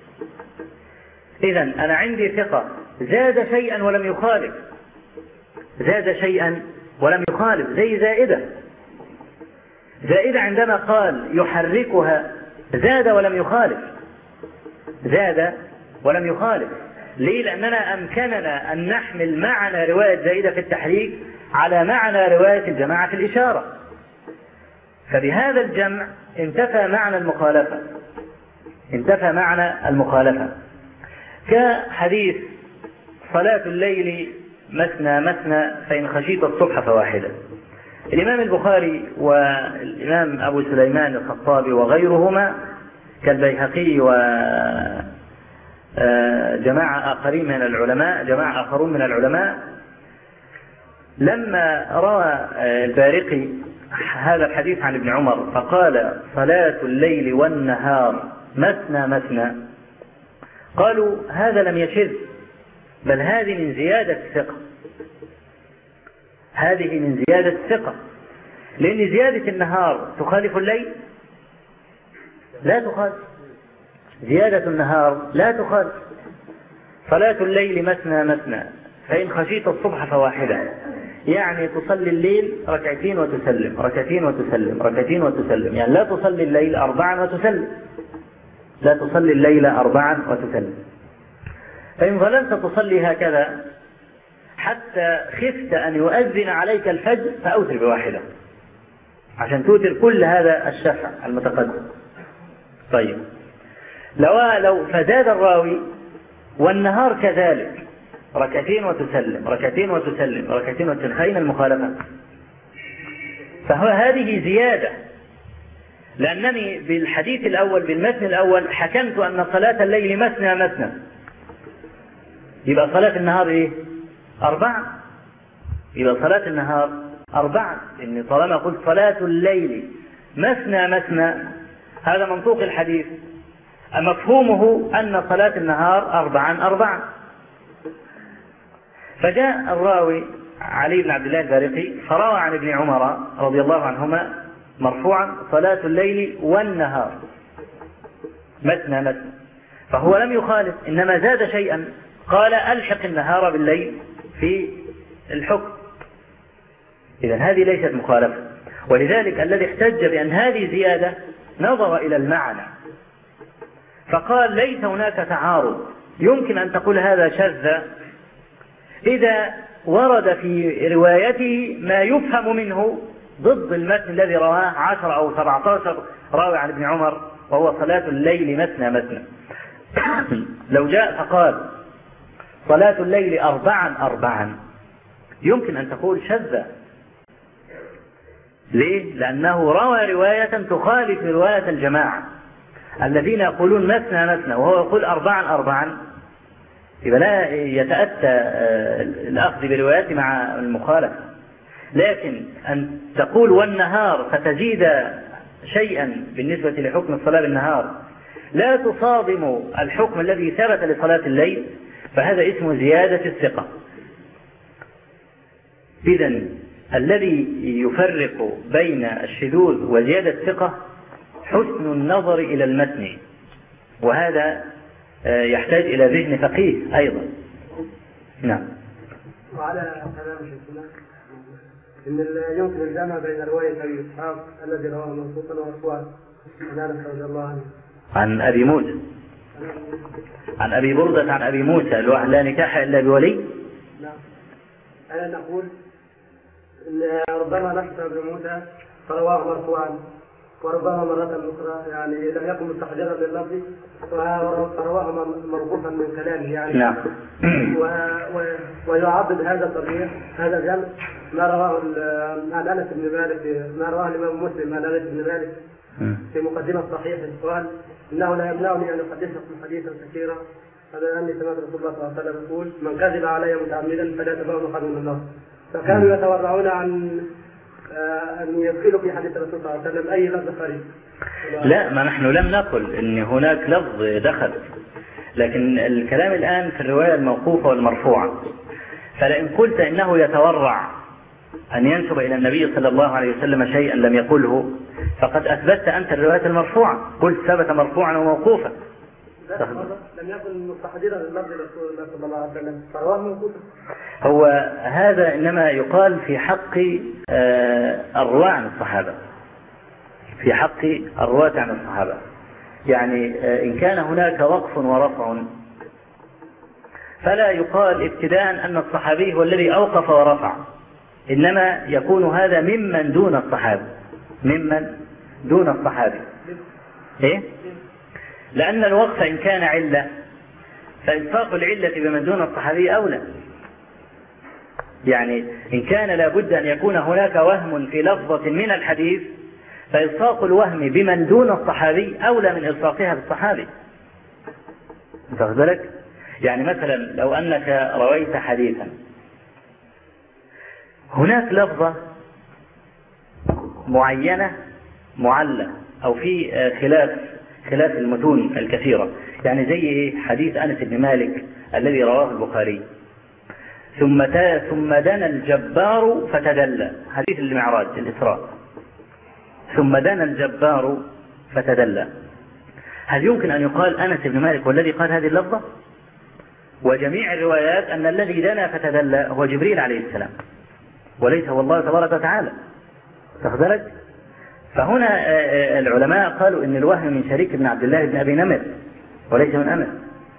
إذن أنا عندي ثقة زاد شيئا ولم يخالف، زاد شيئا ولم يخالف، زي زائدة عندما قال يحركها زاد ولم يخالف، زاد ولم يخالف. ليه؟ لأننا أمكننا أن نحمل معنى رواية زائدة في التحريك على معنى رواية الجماعة في الإشارة، فبهذا الجمع انتفى معنى المخالفة، كحديث صلاة الليل مثنى مثنى فإن خشيت الصبح فواحدة. الإمام البخاري والإمام أبو سليمان الخطابي وغيرهما كالبيهقي وجماعة آخرون من العلماء لما روى البارقي هذا الحديث عن ابن عمر فقال صلاة الليل والنهار مثنى مثنى، قالوا هذا لم يشذ، بل هذه من زيادة الثقة، لأن زيادة النهار تخالف الليل؟ لا تخالف. زيادة النهار لا تخالف. صلاة الليل مثنى مثنى فإن خشيت الصبح فواحدة، يعني تصلي الليل ركعتين وتسلم، ركعتين وتسلم، ركعتين وتسلم، يعني لا تصلي الليل 4 وتسلم، لا تصلي الليل 4 وتسلم. فإن ظللت تصلي هكذا حتى خفت أن يؤذن عليك الفجر فأوتر بواحدة عشان توتر كل هذا الشفع المتقدم. طيب لو فزاد الراوي والنهار كذلك ركعتين وتسلم، ركعتين وتسلم، ركعتين وتسلم، فأين المخالفة؟ فهو هذه زيادة، لأنني بالحديث الأول بالمتن الأول حكمت أن صلاة الليل مثنى مثنى، يبقى صلاة النهار إيه؟ 4، يبقى صلاة النهار أربعا، إن طالما قلت صلاة الليل مثنى مثنى هذا منطوق الحديث، مفهومه أن صلاة النهار أربعا أربعا. فجاء الراوي علي بن عبد الله البارقي فروى عن ابن عمر رضي الله عنهما مرفوعا صلاة الليل والنهار مثنى مثنى، فهو لم يخالف، إنما زاد شيئا، قال ألحق النهار بالليل في الحكم. إذن هذه ليست مخالفة، ولذلك الذي احتج بأن هذه زيادة نظر إلى المعنى فقال ليس هناك تعارض، يمكن أن تقول هذا شذ إذا ورد في روايته ما يفهم منه ضد المتن الذي رواه 10 أو 17 راوي عن ابن عمر وهو صلاة الليل مثنى مثنى. لو جاء فقال صلاة الليل أربعا أربعا يمكن أن تقول شذ. ليه؟ لأنه روى رواية تخالف رواية الجماعة الذين يقولون مثنى مثنى وهو يقول أربعا أربعا، يبقى لا يتأتى الأخذ بروايات مع المخالفة. لكن أن تقول والنهار فتزيد شيئا بالنسبة لحكم الصلاة بالنهار لا تصادم الحكم الذي ثبت لصلاة الليل، فهذا اسمه زيادة الثقة. إذن الذي يفرق بين الشذوذ وزيادة الثقة حسن النظر إلى المتن، وهذا يحتاج إلى ذهن فقيه أيضا. نعم. وعلى كلام شيخنا إن يمكن الجمع بين رواية أبي إسحاق الذي رواه منصوصا ومرفوعا عن أنس رضي الله عنه عن أبي موسى عن أبي بردة عن أبي موسى لا نكاح إلا بولي. نعم. أنا نقول إن ربما نحس ابن موسى فرواه مرفوعا وربما مرة أخرى يعني لم يكن مستحضرا لللفظ فرواه مرفوعا من كلامه يعني. نعم. ويعضد هذا الصريح هذا الجمع ما رواه عن أنس بن مالك، ما رواه الإمام مسلم عن أنس بن مالك في مقدمة صحيح قال إنه لا يمنعني أن أحدثكم حديثا كثيرا هذا أني سمعت رسول الله صلى الله عليه وسلم يقول من كذب علي متعمدا فلا يتبعه مقعده من النار. فكانوا يتورعون عن أن يدخلوا في حديث الرسول صلى الله عليه وسلم أي لفظ خارج. لا، ما نحن لم نقل إن هناك لفظ دخل، لكن الكلام الآن في الرواية الموقوفة والمرفوعة. فلئن قلت إنه يتورع أن ينسب إلى النبي صلى الله عليه وسلم شيئا لم يقله فقد أثبتت أنت الرواية المرفوعة، قلت ثبت مرفوعا وموقوفا. لم يكن مستحضرا لللفظ رسول الله صلى الله عليه وسلم فرواه موقوفا. هو هذا إنما يقال في حق الرواة عن الصحابة، في حق الرواة عن الصحابة. يعني إن كان هناك وقف ورفع فلا يقال ابتداء أن الصحابي هو الذي أوقف ورفع، إنما يكون هذا ممن دون الصحابة، ممن دون الصحابة. إيه؟ لأن الوقف إن كان علة فإلصاق العلة بمن دون الصحابي أولى. يعني إن كان لابد أن يكون هناك وهم في لفظة من الحديث فإلصاق الوهم بمن دون الصحابي أولى من إلصاقها بالصحابي. تاخذ بالك؟ يعني مثلا لو أنك رويت حديثا هناك لفظة معينة معلة أو في خلاف المتون الكثيرة، يعني زي حديث أنس بن مالك الذي رواه البخاري ثم دنا الجبار فتدلى، حديث المعراج الإسراء، ثم دنا الجبار فتدلى. هل يمكن أن يقال أنس بن مالك والذي قال هذه اللفظة؟ وجميع الروايات أن الذي دنا فتدلى هو جبريل عليه السلام وليس هو الله تبارك وتعالى. تخبرك؟ فهنا العلماء قالوا إن الوهم من شريك بن عبد الله بن أبي نمر وليس من أنس.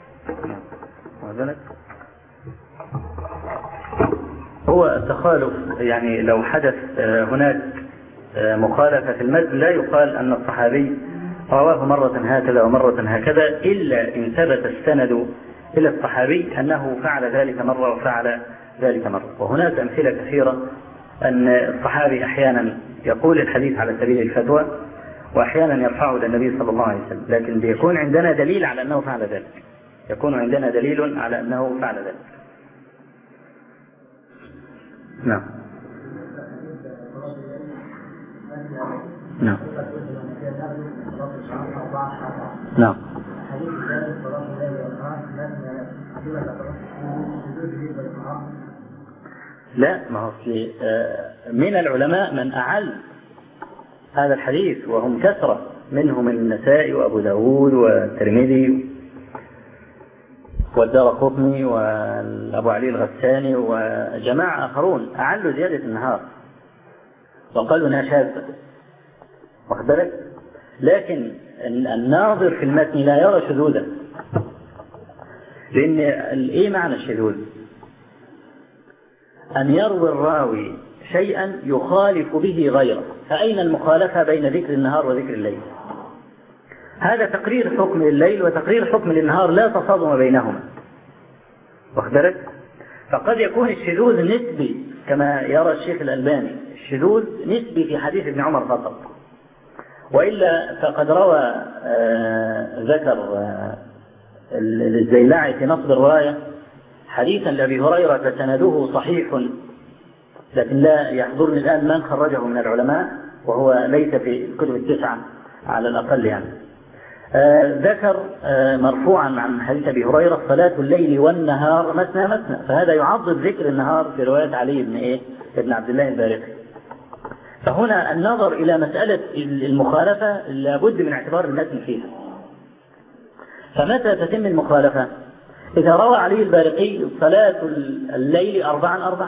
هو التخالف يعني لو حدث هناك مخالفة في المتن لا يقال أن الصحابي رواه مرة هكذا ومرة هكذا إلا إن ثبت السند إلى الصحابي أنه فعل ذلك مرة وفعل ذلك مرة. وهناك أمثلة كثيرة أن الصحابي أحيانا يقول الحديث على سبيل الفتوى وأحيانا يرفعه إلى النبي صلى الله عليه وسلم، لكن بيكون عندنا دليل على أنه فعل ذلك، يكون عندنا دليل على أنه فعل ذلك. نعم. نعم. نعم. لا، ما هو من العلماء من أعل هذا الحديث وهم كثرة، منهم النسائي وأبو داود والترمذي والدارقطني وأبو علي الغساني وجماعة آخرون أعلوا زيادة النهار وقالوا انها شاذة، واخد بالك؟ لكن الناظر في المتن لا يرى شذوذا، لأن ايه معنى الشذوذ؟ أن يروي الراوي شيئا يخالف به غيره، فأين المخالفة بين ذكر النهار وذكر الليل؟ هذا تقرير حكم لليل وتقرير حكم للنهار، لا تصادم بينهما، واخد بالك؟ فقد يكون الشذوذ نسبي كما يرى الشيخ الألباني، الشذوذ نسبي في حديث ابن عمر فقط، وإلا فقد روى ذكر الزيلعي في نصب الراية حديثا لأبي هريرة سنده صحيح، لكن لا يحضرني الآن من خرجه من العلماء، وهو ليس في الكتب التسعة على الأقل يعني. ذكر مرفوعا عن حديث أبي هريرة صلاة الليل والنهار مثنى مثنى، فهذا يعضد ذكر النهار في رواية علي بن عبد الله البارقي. فهنا النظر إلى مسألة المخالفة لابد من اعتبار المتن فيها. فمتى تتم المخالفة؟ إذا روى علي البارقي صلاة الليل 4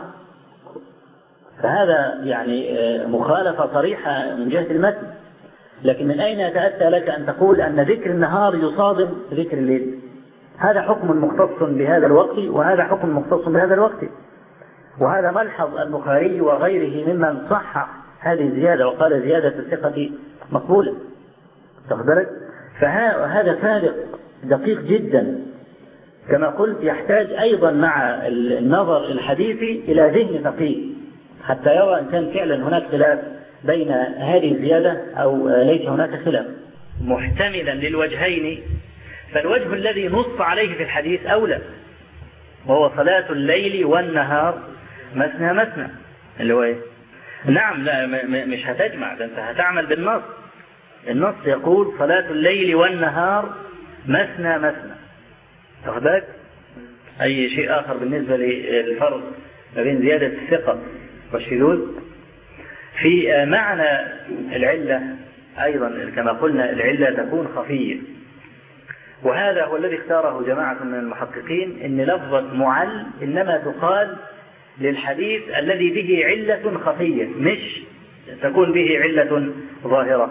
فهذا يعني مخالفة صريحة من جهة المتن، لكن من أين يتأتى لك أن تقول أن ذكر النهار يصادم ذكر الليل؟ هذا حكم مختص بهذا الوقت وهذا حكم مختص بهذا الوقت، وهذا ملحظ البخاري وغيره ممن صحح هذه الزيادة وقال زيادة الثقة مقبولة، تاخد بالك؟ فهذا فارق دقيق جدا، كما قلت يحتاج أيضا مع النظر الحديثي إلى ذهن فقيه حتى يرى إن كان فعلا هناك خلاف بين هذه الزيادة أو ليس هناك خلاف. محتملا للوجهين، فالوجه الذي نص عليه في الحديث أولى، وهو صلاة الليل والنهار مثنى مثنى، اللي هو إيه؟ نعم، لا مش هتجمع، ده أنت هتعمل بالنص. النص يقول صلاة الليل والنهار مثنى مثنى، تاخد بالك؟ أي شيء آخر بالنسبة للفرق ما بين زيادة الثقة والشذوذ في معنى العلة أيضا كما قلنا العلة تكون خفية، وهذا هو الذي اختاره جماعة من المحققين، إن لفظة معل إنما تقال للحديث الذي به علة خفية، مش تكون به علة ظاهرة.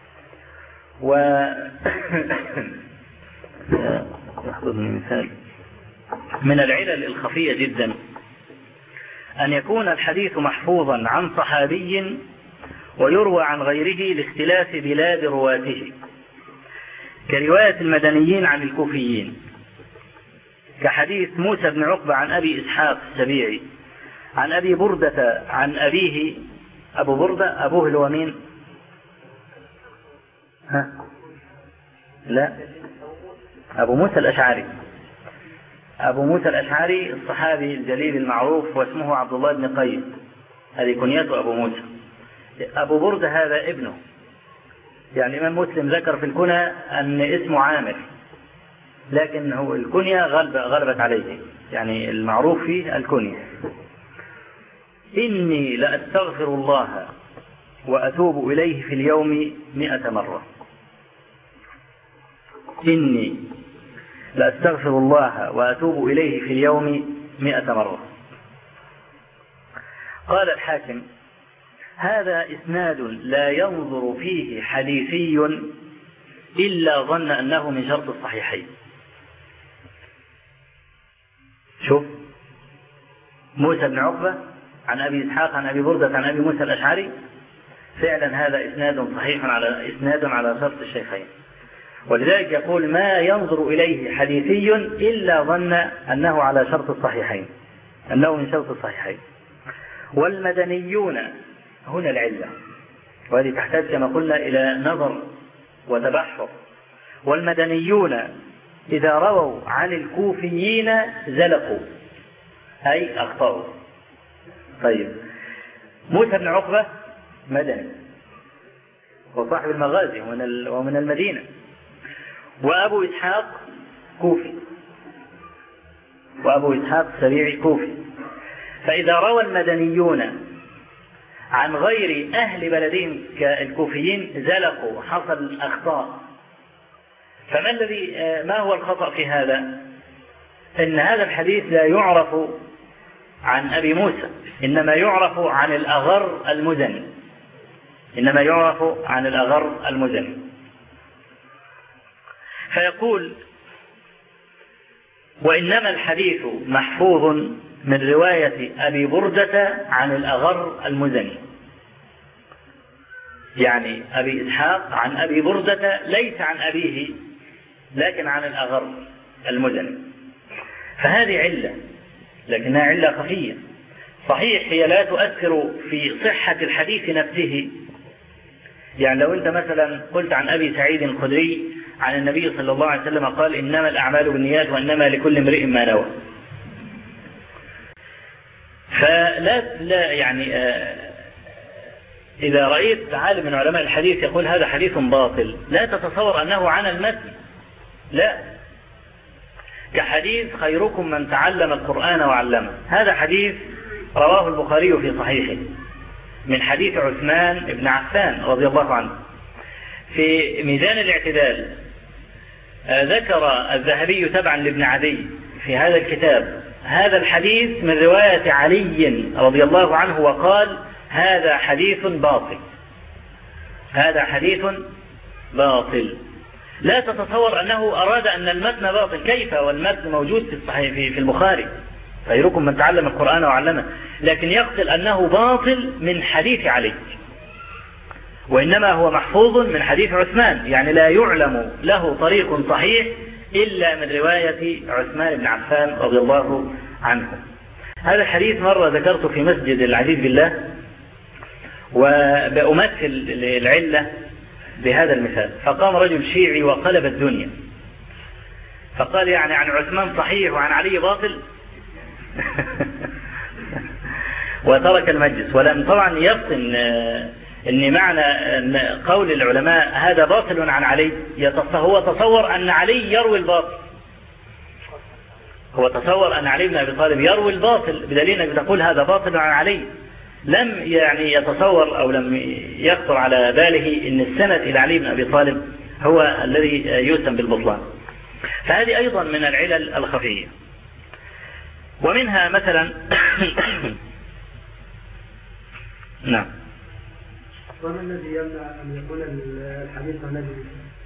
يحضرني مثال من العلل الخفية جدا أن يكون الحديث محفوظا عن صحابي ويروى عن غيره لاختلاف بلاد رواته، كرواية المدنيين عن الكوفيين، كحديث موسى بن عقبة عن أبي إسحاق السبيعي عن أبي بردة عن أبيه. أبو بردة أبوه اللي هو مين؟ لا، أبو موسى الأشعري. أبو موسى الأشعري الصحابي الجليل المعروف واسمه عبد الله بن قيس، هذه كنيته أبو موسى. أبو بردة هذا ابنه، يعني الإمام مسلم ذكر في الكنى أن اسمه عامر، لكن هو الكنية غلبت عليه، يعني المعروف فيه الكنية. إني لأستغفر الله وأتوب إليه في اليوم 100 مرة. إني لأستغفر الله وأتوب إليه في اليوم 100 مرة. قال الحاكم: هذا إسناد لا ينظر فيه حديثي إلا ظن أنه من شرط الصحيحين. شوف، موسى بن عقبة عن أبي إسحاق عن أبي بردة عن أبي موسى الأشعري، فعلا هذا إسناد صحيح على شرط الشيخين، ولذلك يقول ما ينظر إليه حديثي إلا ظن أنه على شرط الصحيحين، أنه من شرط الصحيحين. والمدنيون هنا العلة، وهذه تحتاج كما قلنا إلى نظر وتبحر. والمدنيون إذا رووا عن الكوفيين زلقوا، أي أخطأوا. طيب، موسى بن عقبة مدني، وصاحب المغازي ومن المدينة. وأبو إسحاق كوفي، وأبو إسحاق السبيعي كوفي. فإذا روى المدنيون عن غير أهل بلدهم كالكوفيين زلقوا، حصل أخطاء. ما هو الخطأ في هذا؟ إن هذا الحديث لا يعرف عن أبي موسى، إنما يعرف عن الأغر المزني، إنما يعرف عن الأغر المزني. فيقول: وإنما الحديث محفوظ من رواية أبي بردة عن الأغر المزني، يعني أبي إسحاق عن أبي بردة ليس عن أبيه لكن عن الأغر المزني. فهذه علة، لكنها علة خفية. صحيح هي لا تؤثر في صحة الحديث نفسه. يعني لو أنت مثلا قلت عن أبي سعيد الخدري عن النبي صلى الله عليه وسلم قال: إنما الأعمال بالنيات وإنما لكل امرئ ما نوى. فلا يعني إذا رأيت عالم من علماء الحديث يقول هذا حديث باطل، لا تتصور أنه عن المتن، لا. كحديث خيركم من تعلم القرآن وعلمه، هذا حديث رواه البخاري في صحيحه من حديث عثمان بن عفان رضي الله عنه. في ميزان الاعتدال ذكر الذهبي تبعا لابن عدي في هذا الكتاب هذا الحديث من رواية علي رضي الله عنه، وقال: هذا حديث باطل، هذا حديث باطل. لا تتصور أنه أراد أن المتن باطل، كيف والمتن موجود في الصحيح في البخاري: خيركم من تعلم القرآن وعلمه، لكن يقتل أنه باطل من حديث علي، وإنما هو محفوظ من حديث عثمان، يعني لا يعلم له طريق صحيح إلا من رواية عثمان بن عفان رضي الله عنه. هذا الحديث مرة ذكرته في مسجد العزيز بالله، وبأمثل العلة بهذا المثال. فقام رجل شيعي وقلب الدنيا، فقال: يعني عن عثمان صحيح وعن علي باطل؟ وترك المجلس. ولم طبعا يفطن ان معنى أن قول العلماء هذا باطل عن علي، هو تصور ان علي يروي الباطل، هو تصور ان علي بن ابي طالب يروي الباطل، بدليل انك تقول هذا باطل عن علي. لم يعني يتصور او لم يخطر على باله ان السند الى علي بن ابي طالب هو الذي يسمى بالبطلان. فهذه ايضا من العلل الخفيه. ومنها مثلا نعم. وما الذي يمنع أن يكون الحديث عن نبي؟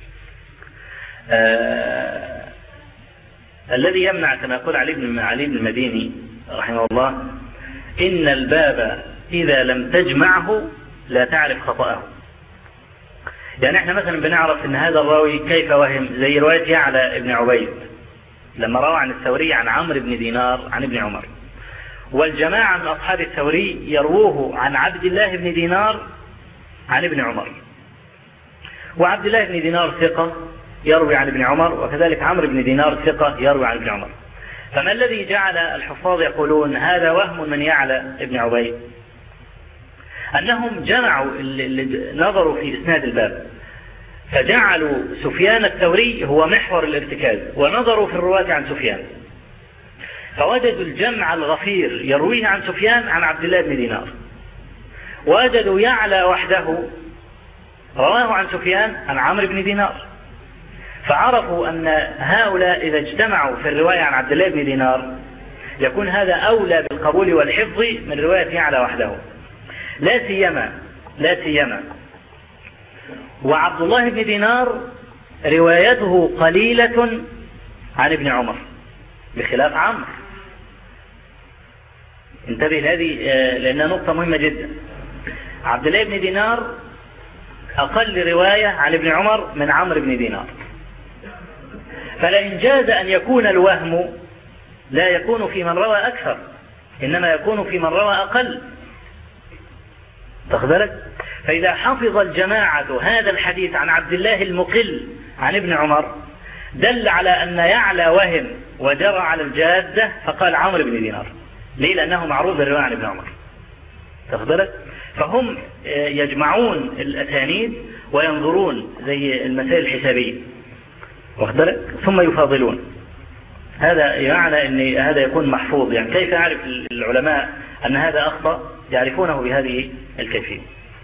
الذي يمنع كما يقول علي بن المديني رحمه الله: إن الباب إذا لم تجمعه لا تعرف خطأه. يعني احنا مثلا بنعرف ان هذا الراوي كيف وهم، زي رواية يعلى بن عبيد لما روى عن الثوري عن عمرو بن دينار عن ابن عمر، والجماعة من أصحاب الثوري يروه عن عبد الله بن دينار عن ابن عمر، وعبد الله بن دينار ثقة يروي عن ابن عمر، وكذلك عمرو بن دينار ثقة يروي عن ابن عمر. فما الذي جعل الحفاظ يقولون هذا وهم من يعلى ابن عبيد؟ أنهم جمعوا نظروا في إسناد الباب، فجعلوا سفيان الثوري هو محور الارتكاز، ونظروا في الرواة عن سفيان، فوجدوا الجمع الغفير يرويه عن سفيان عن عبد الله بن دينار، وجدوا يعلى وحده رواه عن سفيان عن عمرو بن دينار، فعرفوا أن هؤلاء إذا اجتمعوا في الرواية عن عبد الله بن دينار يكون هذا أولى بالقبول والحفظ من رواية يعلى وحده، لا سيما وعبد الله بن دينار روايته قليلة عن ابن عمر بخلاف عمرو. انتبه لهذه لأنها نقطة مهمة جدا. عبد الله بن دينار أقل رواية عن ابن عمر من عمرو بن دينار، فلئن جاز أن يكون الوهم لا يكون في من روى أكثر، إنما يكون في من روى أقل. تخبرك؟ فإذا حفظ الجماعة هذا الحديث عن عبد الله المقل عن ابن عمر دل على أن يعلى وهم وجرى على الجادة فقال عمرو بن دينار. ليه؟ لأنه معروف بالرواية عن ابن عمر. تخبرك؟ فهم يجمعون الأسانيد وينظرون زي المسائل الحسابية، واخد بالك، ثم يفاضلون. هذا يعني أن هذا يكون محفوظ. يعني كيف يعرف العلماء أن هذا أخطأ؟ يعرفونه بهذه الكيفية.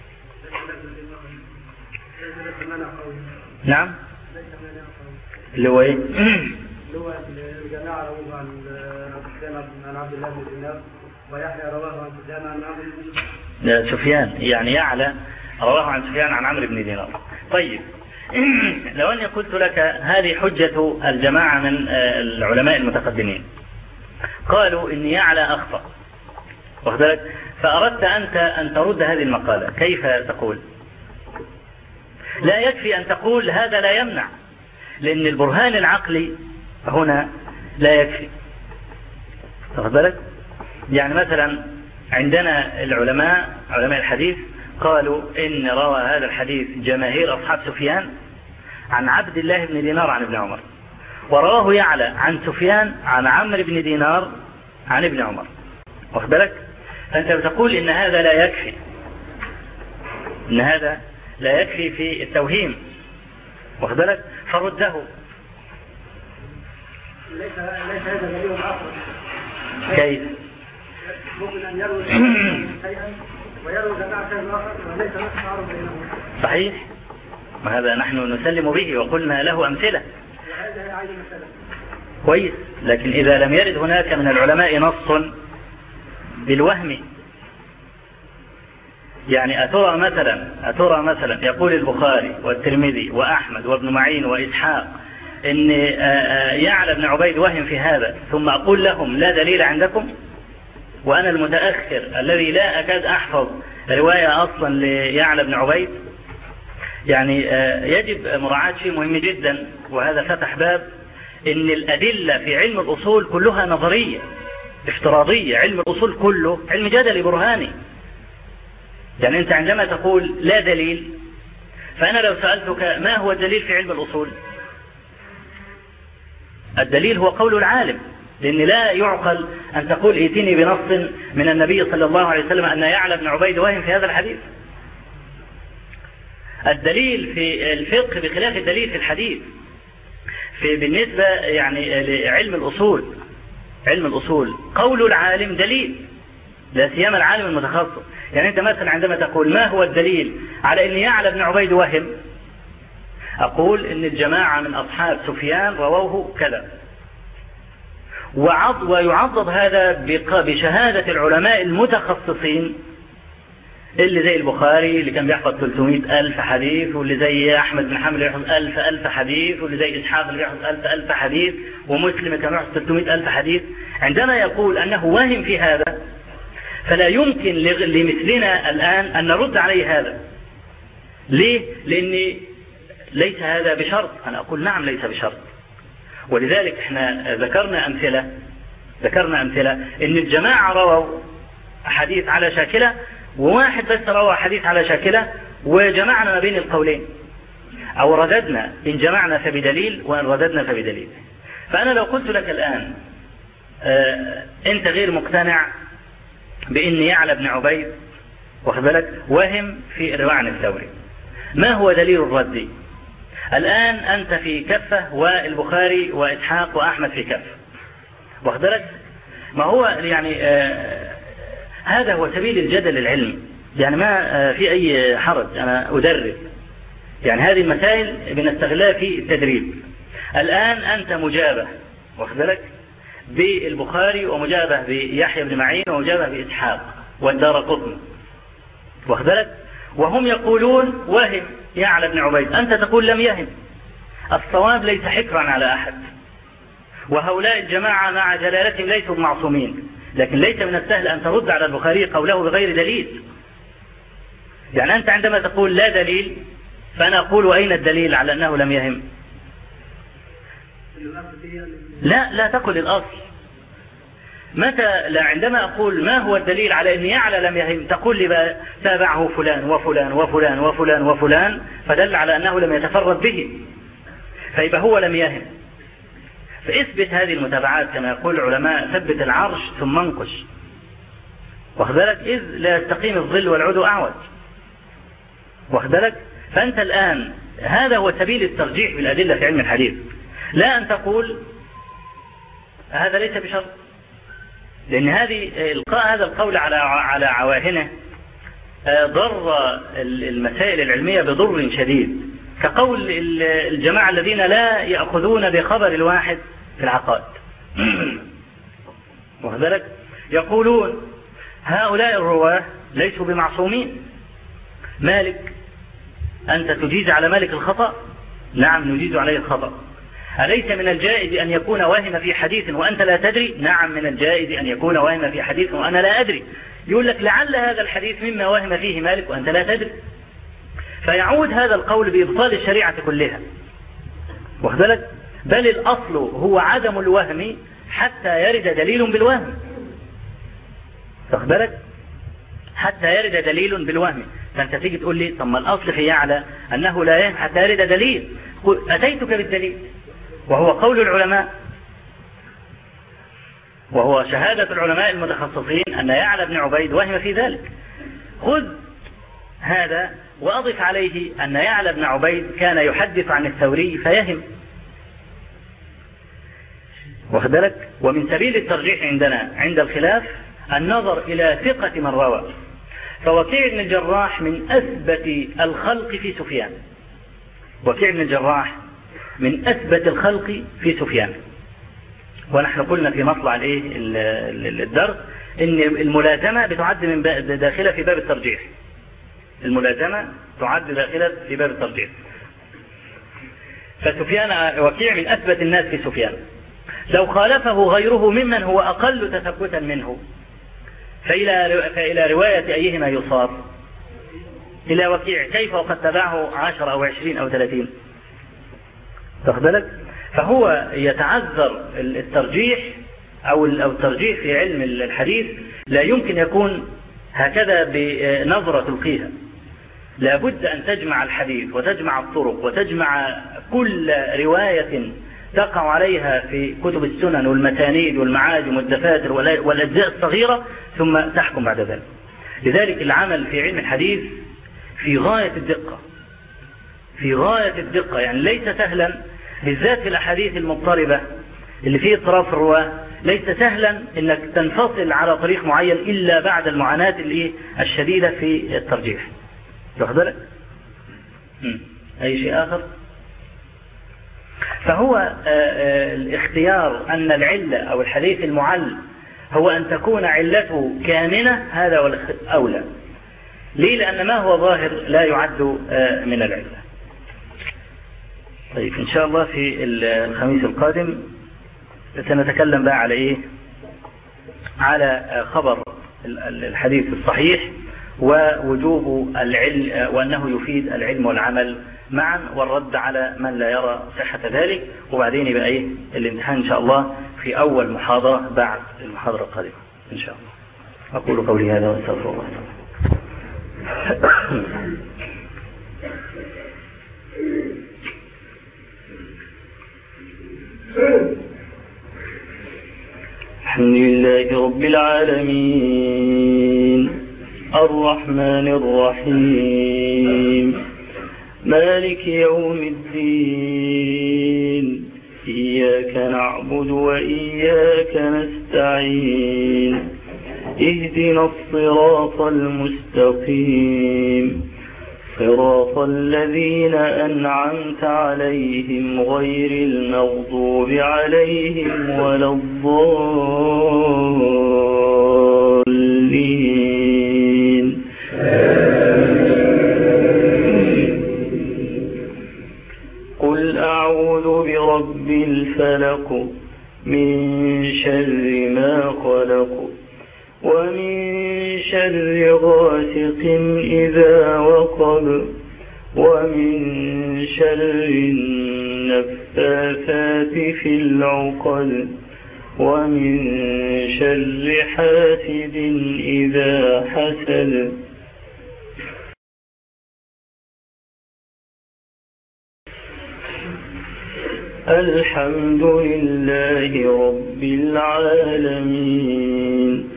نعم، اللي هو ايه؟ اللي هو الجماعة رواه عن عبد الله بن دينار، ويحيى رواه عن سفيان عن عمرو بن سفيان، يعني يعلى رواه عن سفيان عن عمرو بن دينار. طيب، لو أني قلت لك هذه حجة الجماعة من العلماء المتقدمين، قالوا إن يعلى أخطأ، واخد بالك، فأردت أنت أن ترد هذه المقالة، كيف تقول؟ لا يكفي أن تقول هذا لا يمنع، لأن البرهان العقلي هنا لا يكفي، واخد بالك. يعني مثلا عندنا العلماء علماء الحديث قالوا إن روى هذا الحديث جماهير أصحاب سفيان عن عبد الله بن دينار عن ابن عمر، ورواه يعلى عن سفيان عن عمرو بن دينار عن ابن عمر، واخد بالك. فأنت بتقول إن هذا لا يكفي، إن هذا لا يكفي في التوهيم، واخد بالك، فرده. ليس هذا دليل آخر. كيف؟ ممكن أن يروي شيئا ويروي جماعة آخر وليس تعارض بينهم. صحيح، ما هذا نحن نسلم به وقلنا له أمثلة. وهذا هي عين المسألة. كويس، لكن إذا لم يرد هناك من العلماء نص بالوهم، يعني أترى مثلا يقول البخاري والترمذي وأحمد وابن معين وإسحاق إن يعلى بن عبيد وهم في هذا، ثم أقول لهم لا دليل عندكم، وأنا المتأخر الذي لا أكاد أحفظ رواية أصلا ليعلى بن عبيد. يعني يجب مراعاة شيء مهم جدا، وهذا فتح باب إن الأدلة في علم الأصول كلها نظرية افتراضية. علم الأصول كله علم جدلي برهاني. يعني أنت عندما تقول لا دليل، فأنا لو سألتك ما هو الدليل في علم الأصول؟ الدليل هو قول العالم، لأن لا يعقل أن تقول ائتني بنص من النبي صلى الله عليه وسلم أن يعلى بن عبيد وهم في هذا الحديث. الدليل في الفقه بخلاف الدليل في الحديث. بالنسبة يعني لعلم الأصول، علم الأصول قول العالم دليل، لا سيما العالم المتخصص. يعني أنت مثلا عندما تقول ما هو الدليل على أن يعلى بن عبيد وهم، أقول إن الجماعة من أصحاب سفيان رووه كذا، ويعضد هذا بشهادة العلماء المتخصصين اللي زي البخاري اللي كان بيحفظ 300,000 حديث، واللي زي أحمد بن حنبل يحفظ 1000 حديث، واللي زي إسحاق اللي يحفظ 1000 حديث، ومسلم كان يحفظ 300,000 حديث. عندما يقول أنه واهم في هذا، فلا يمكن لمثلنا الآن أن نرد عليه هذا. ليه؟ لأن ليس هذا بشرط. أنا أقول نعم ليس بشرط، ولذلك احنا ذكرنا أمثلة إن الجماعة رووا حديث على شاكلة، وواحد بس روى حديث على شاكلة، وجمعنا ما بين القولين، أو رددنا، إن جمعنا فبدليل وإن رددنا فبدليل. فأنا لو قلت لك الآن أنت غير مقتنع بأن يعلى بن عبيد واخد بالك وهم في الرواية عن الثوري، ما هو دليل الرد؟ الآن أنت في كفة والبخاري وإسحاق وأحمد في كفة، واخد بالك. ما هو يعني هذا هو سبيل الجدل العلمي، يعني ما في أي حرج. أنا أدرب، يعني هذه المسائل بنستغلها في التدريب. الآن أنت مجابه، واخد بالك، بالبخاري، ومجابه بيحيى بن معين، ومجابه بإسحاق والدارقطني، واخد بالك، وهم يقولون وهم يعلى بن عبيد، أنت تقول لم يهم. الصواب ليس حكرا على أحد، وهؤلاء الجماعة مع جلالتهم ليسوا معصومين، لكن ليس من السهل أن ترد على البخاري قوله بغير دليل. يعني أنت عندما تقول لا دليل، فأنا أقول وأين الدليل على أنه لم يهم؟ لا تقل الأصل. عندما أقول ما هو الدليل على أن يعلى لم يهم، تقول لي تابعه فلان وفلان وفلان وفلان وفلان، فدل على أنه لم يتفرد به، فيبقى هو لم يهم. فاثبت هذه المتابعات كما يقول العلماء: ثبت العرش ثم انقش، واخد بالك، إذ لا يستقيم الظل والعود أعوج، واخد بالك. فأنت الآن هذا هو سبيل الترجيح بالأدلة في علم الحديث، لا أن تقول هذا ليس بشرط، لأن إلقاء هذا القول على عواهنه ضر المسائل العلمية بضر شديد، كقول الجماعة الذين لا يأخذون بخبر الواحد في العقائد. وذلك يقولون هؤلاء الرواة ليسوا بمعصومين. مالك، أنت تجيز على مالك الخطأ؟ نعم نجيز عليه الخطأ. أليس من الجائز أن يكون واهم في حديث وأنت لا تدري؟ نعم من الجائز أن يكون واهم في حديث وأنا لا أدري. يقول لك لعل هذا الحديث مما واهم فيه مالك وأنت لا تدري، فيعود هذا القول بإبطال الشريعة كلها. وذلك بل الأصل هو عدم الوهم حتى يرد دليل بالوهم. فاخبرك حتى يرد دليل بالوهم. فأنت تيجي تقول لي طب ما الأصل في يعلى أنه لا يهم حتى يرد دليل. أتيتك بالدليل وهو قول العلماء، وهو شهادة العلماء المتخصصين أن يعلى بن عبيد وهم في ذلك. خذ هذا وأضف عليه أن يعلى بن عبيد كان يحدث عن الثوري فيهم. واخدلك. ومن سبيل الترجيح عندنا عند الخلاف النظر إلى ثقة من روى. فوكيع بن الجراح من أثبت الخلق في سفيان. وكيع بن الجراح من أثبت الخلق في سفيان. ونحن قلنا في مطلع الدرس إن الملازمة بتعد من داخلة في باب الترجيح. الملازمة تعد داخلة في باب الترجيح. فسفيان وكيع من أثبت الناس في سفيان. لو خالفه غيره ممن هو أقل تثبتا منه فإلى رواية أيهما يصار؟ إلى وكيع. كيف وقد تبعه 10 أو 20 أو 30؟ تخبرك. فهو يتعذر الترجيح أو الترجيح في علم الحديث لا يمكن يكون هكذا بنظرة تلقيها. لابد أن تجمع الحديث وتجمع الطرق وتجمع كل رواية تقع عليها في كتب السنن والمتانيد والمعاجم والدفاتر والأجزاء الصغيرة ثم تحكم بعد ذلك. لذلك العمل في علم الحديث في غاية الدقة، في غاية الدقة. يعني ليس سهلا، بالذات في الأحاديث المضطربة اللي فيه اضطراب في الرواة، ليس سهلا انك تنفصل على طريق معين إلا بعد المعاناة الشديدة في الترجيح. تخبرك أي شيء آخر؟ فهو الاختيار أن العلة أو الحديث المعل هو أن تكون علته كامنة، هذا هو أولى. ليه؟ لأن ما هو ظاهر لا يعد من العلة. طيب إن شاء الله في الخميس القادم سنتكلم بقى على إيه؟ على خبر الحديث الصحيح ووجوب العلم وأنه يفيد العلم والعمل معا، والرد على من لا يرى صحة ذلك. وبعدين يبقى إيه الامتحان إن شاء الله في أول محاضرة بعد المحاضرة القادمة إن شاء الله. أقول قولي هذا وأستغفر الله. الحمد لله رب العالمين الرحمن الرحيم مالك يوم الدين إياك نعبد وإياك نستعين اهدنا الصراط المستقيم صراط الذين أنعمت عليهم غير المغضوب عليهم ولا الضالين. قل أعوذ برب الفلق من شر ما خلق ومن شر غاسق إذا وقب ومن شر النفاثات في العقد ومن شر حاسد إذا حسد. الحمد لله رب العالمين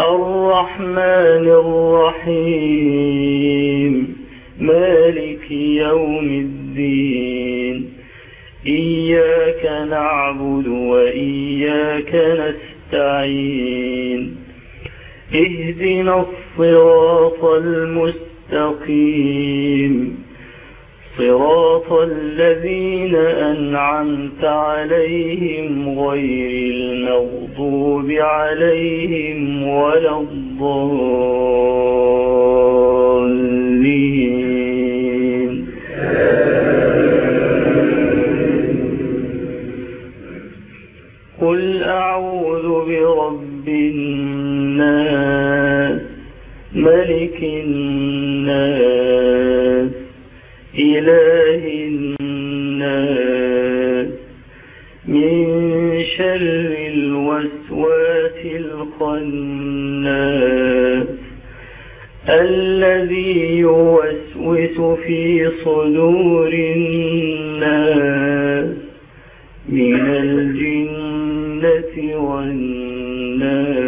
الرحمن الرحيم مالك يوم الدين إياك نعبد وإياك نستعين اهدنا الصراط المستقيم صراط الذين أنعمت عليهم غير المغضوب عليهم ولا الضالين قل أعوذ برب الناس ملك الناس إله الناس من شر الوسواس الخناس الذي يوسوس في صدور الناس من الجنة والناس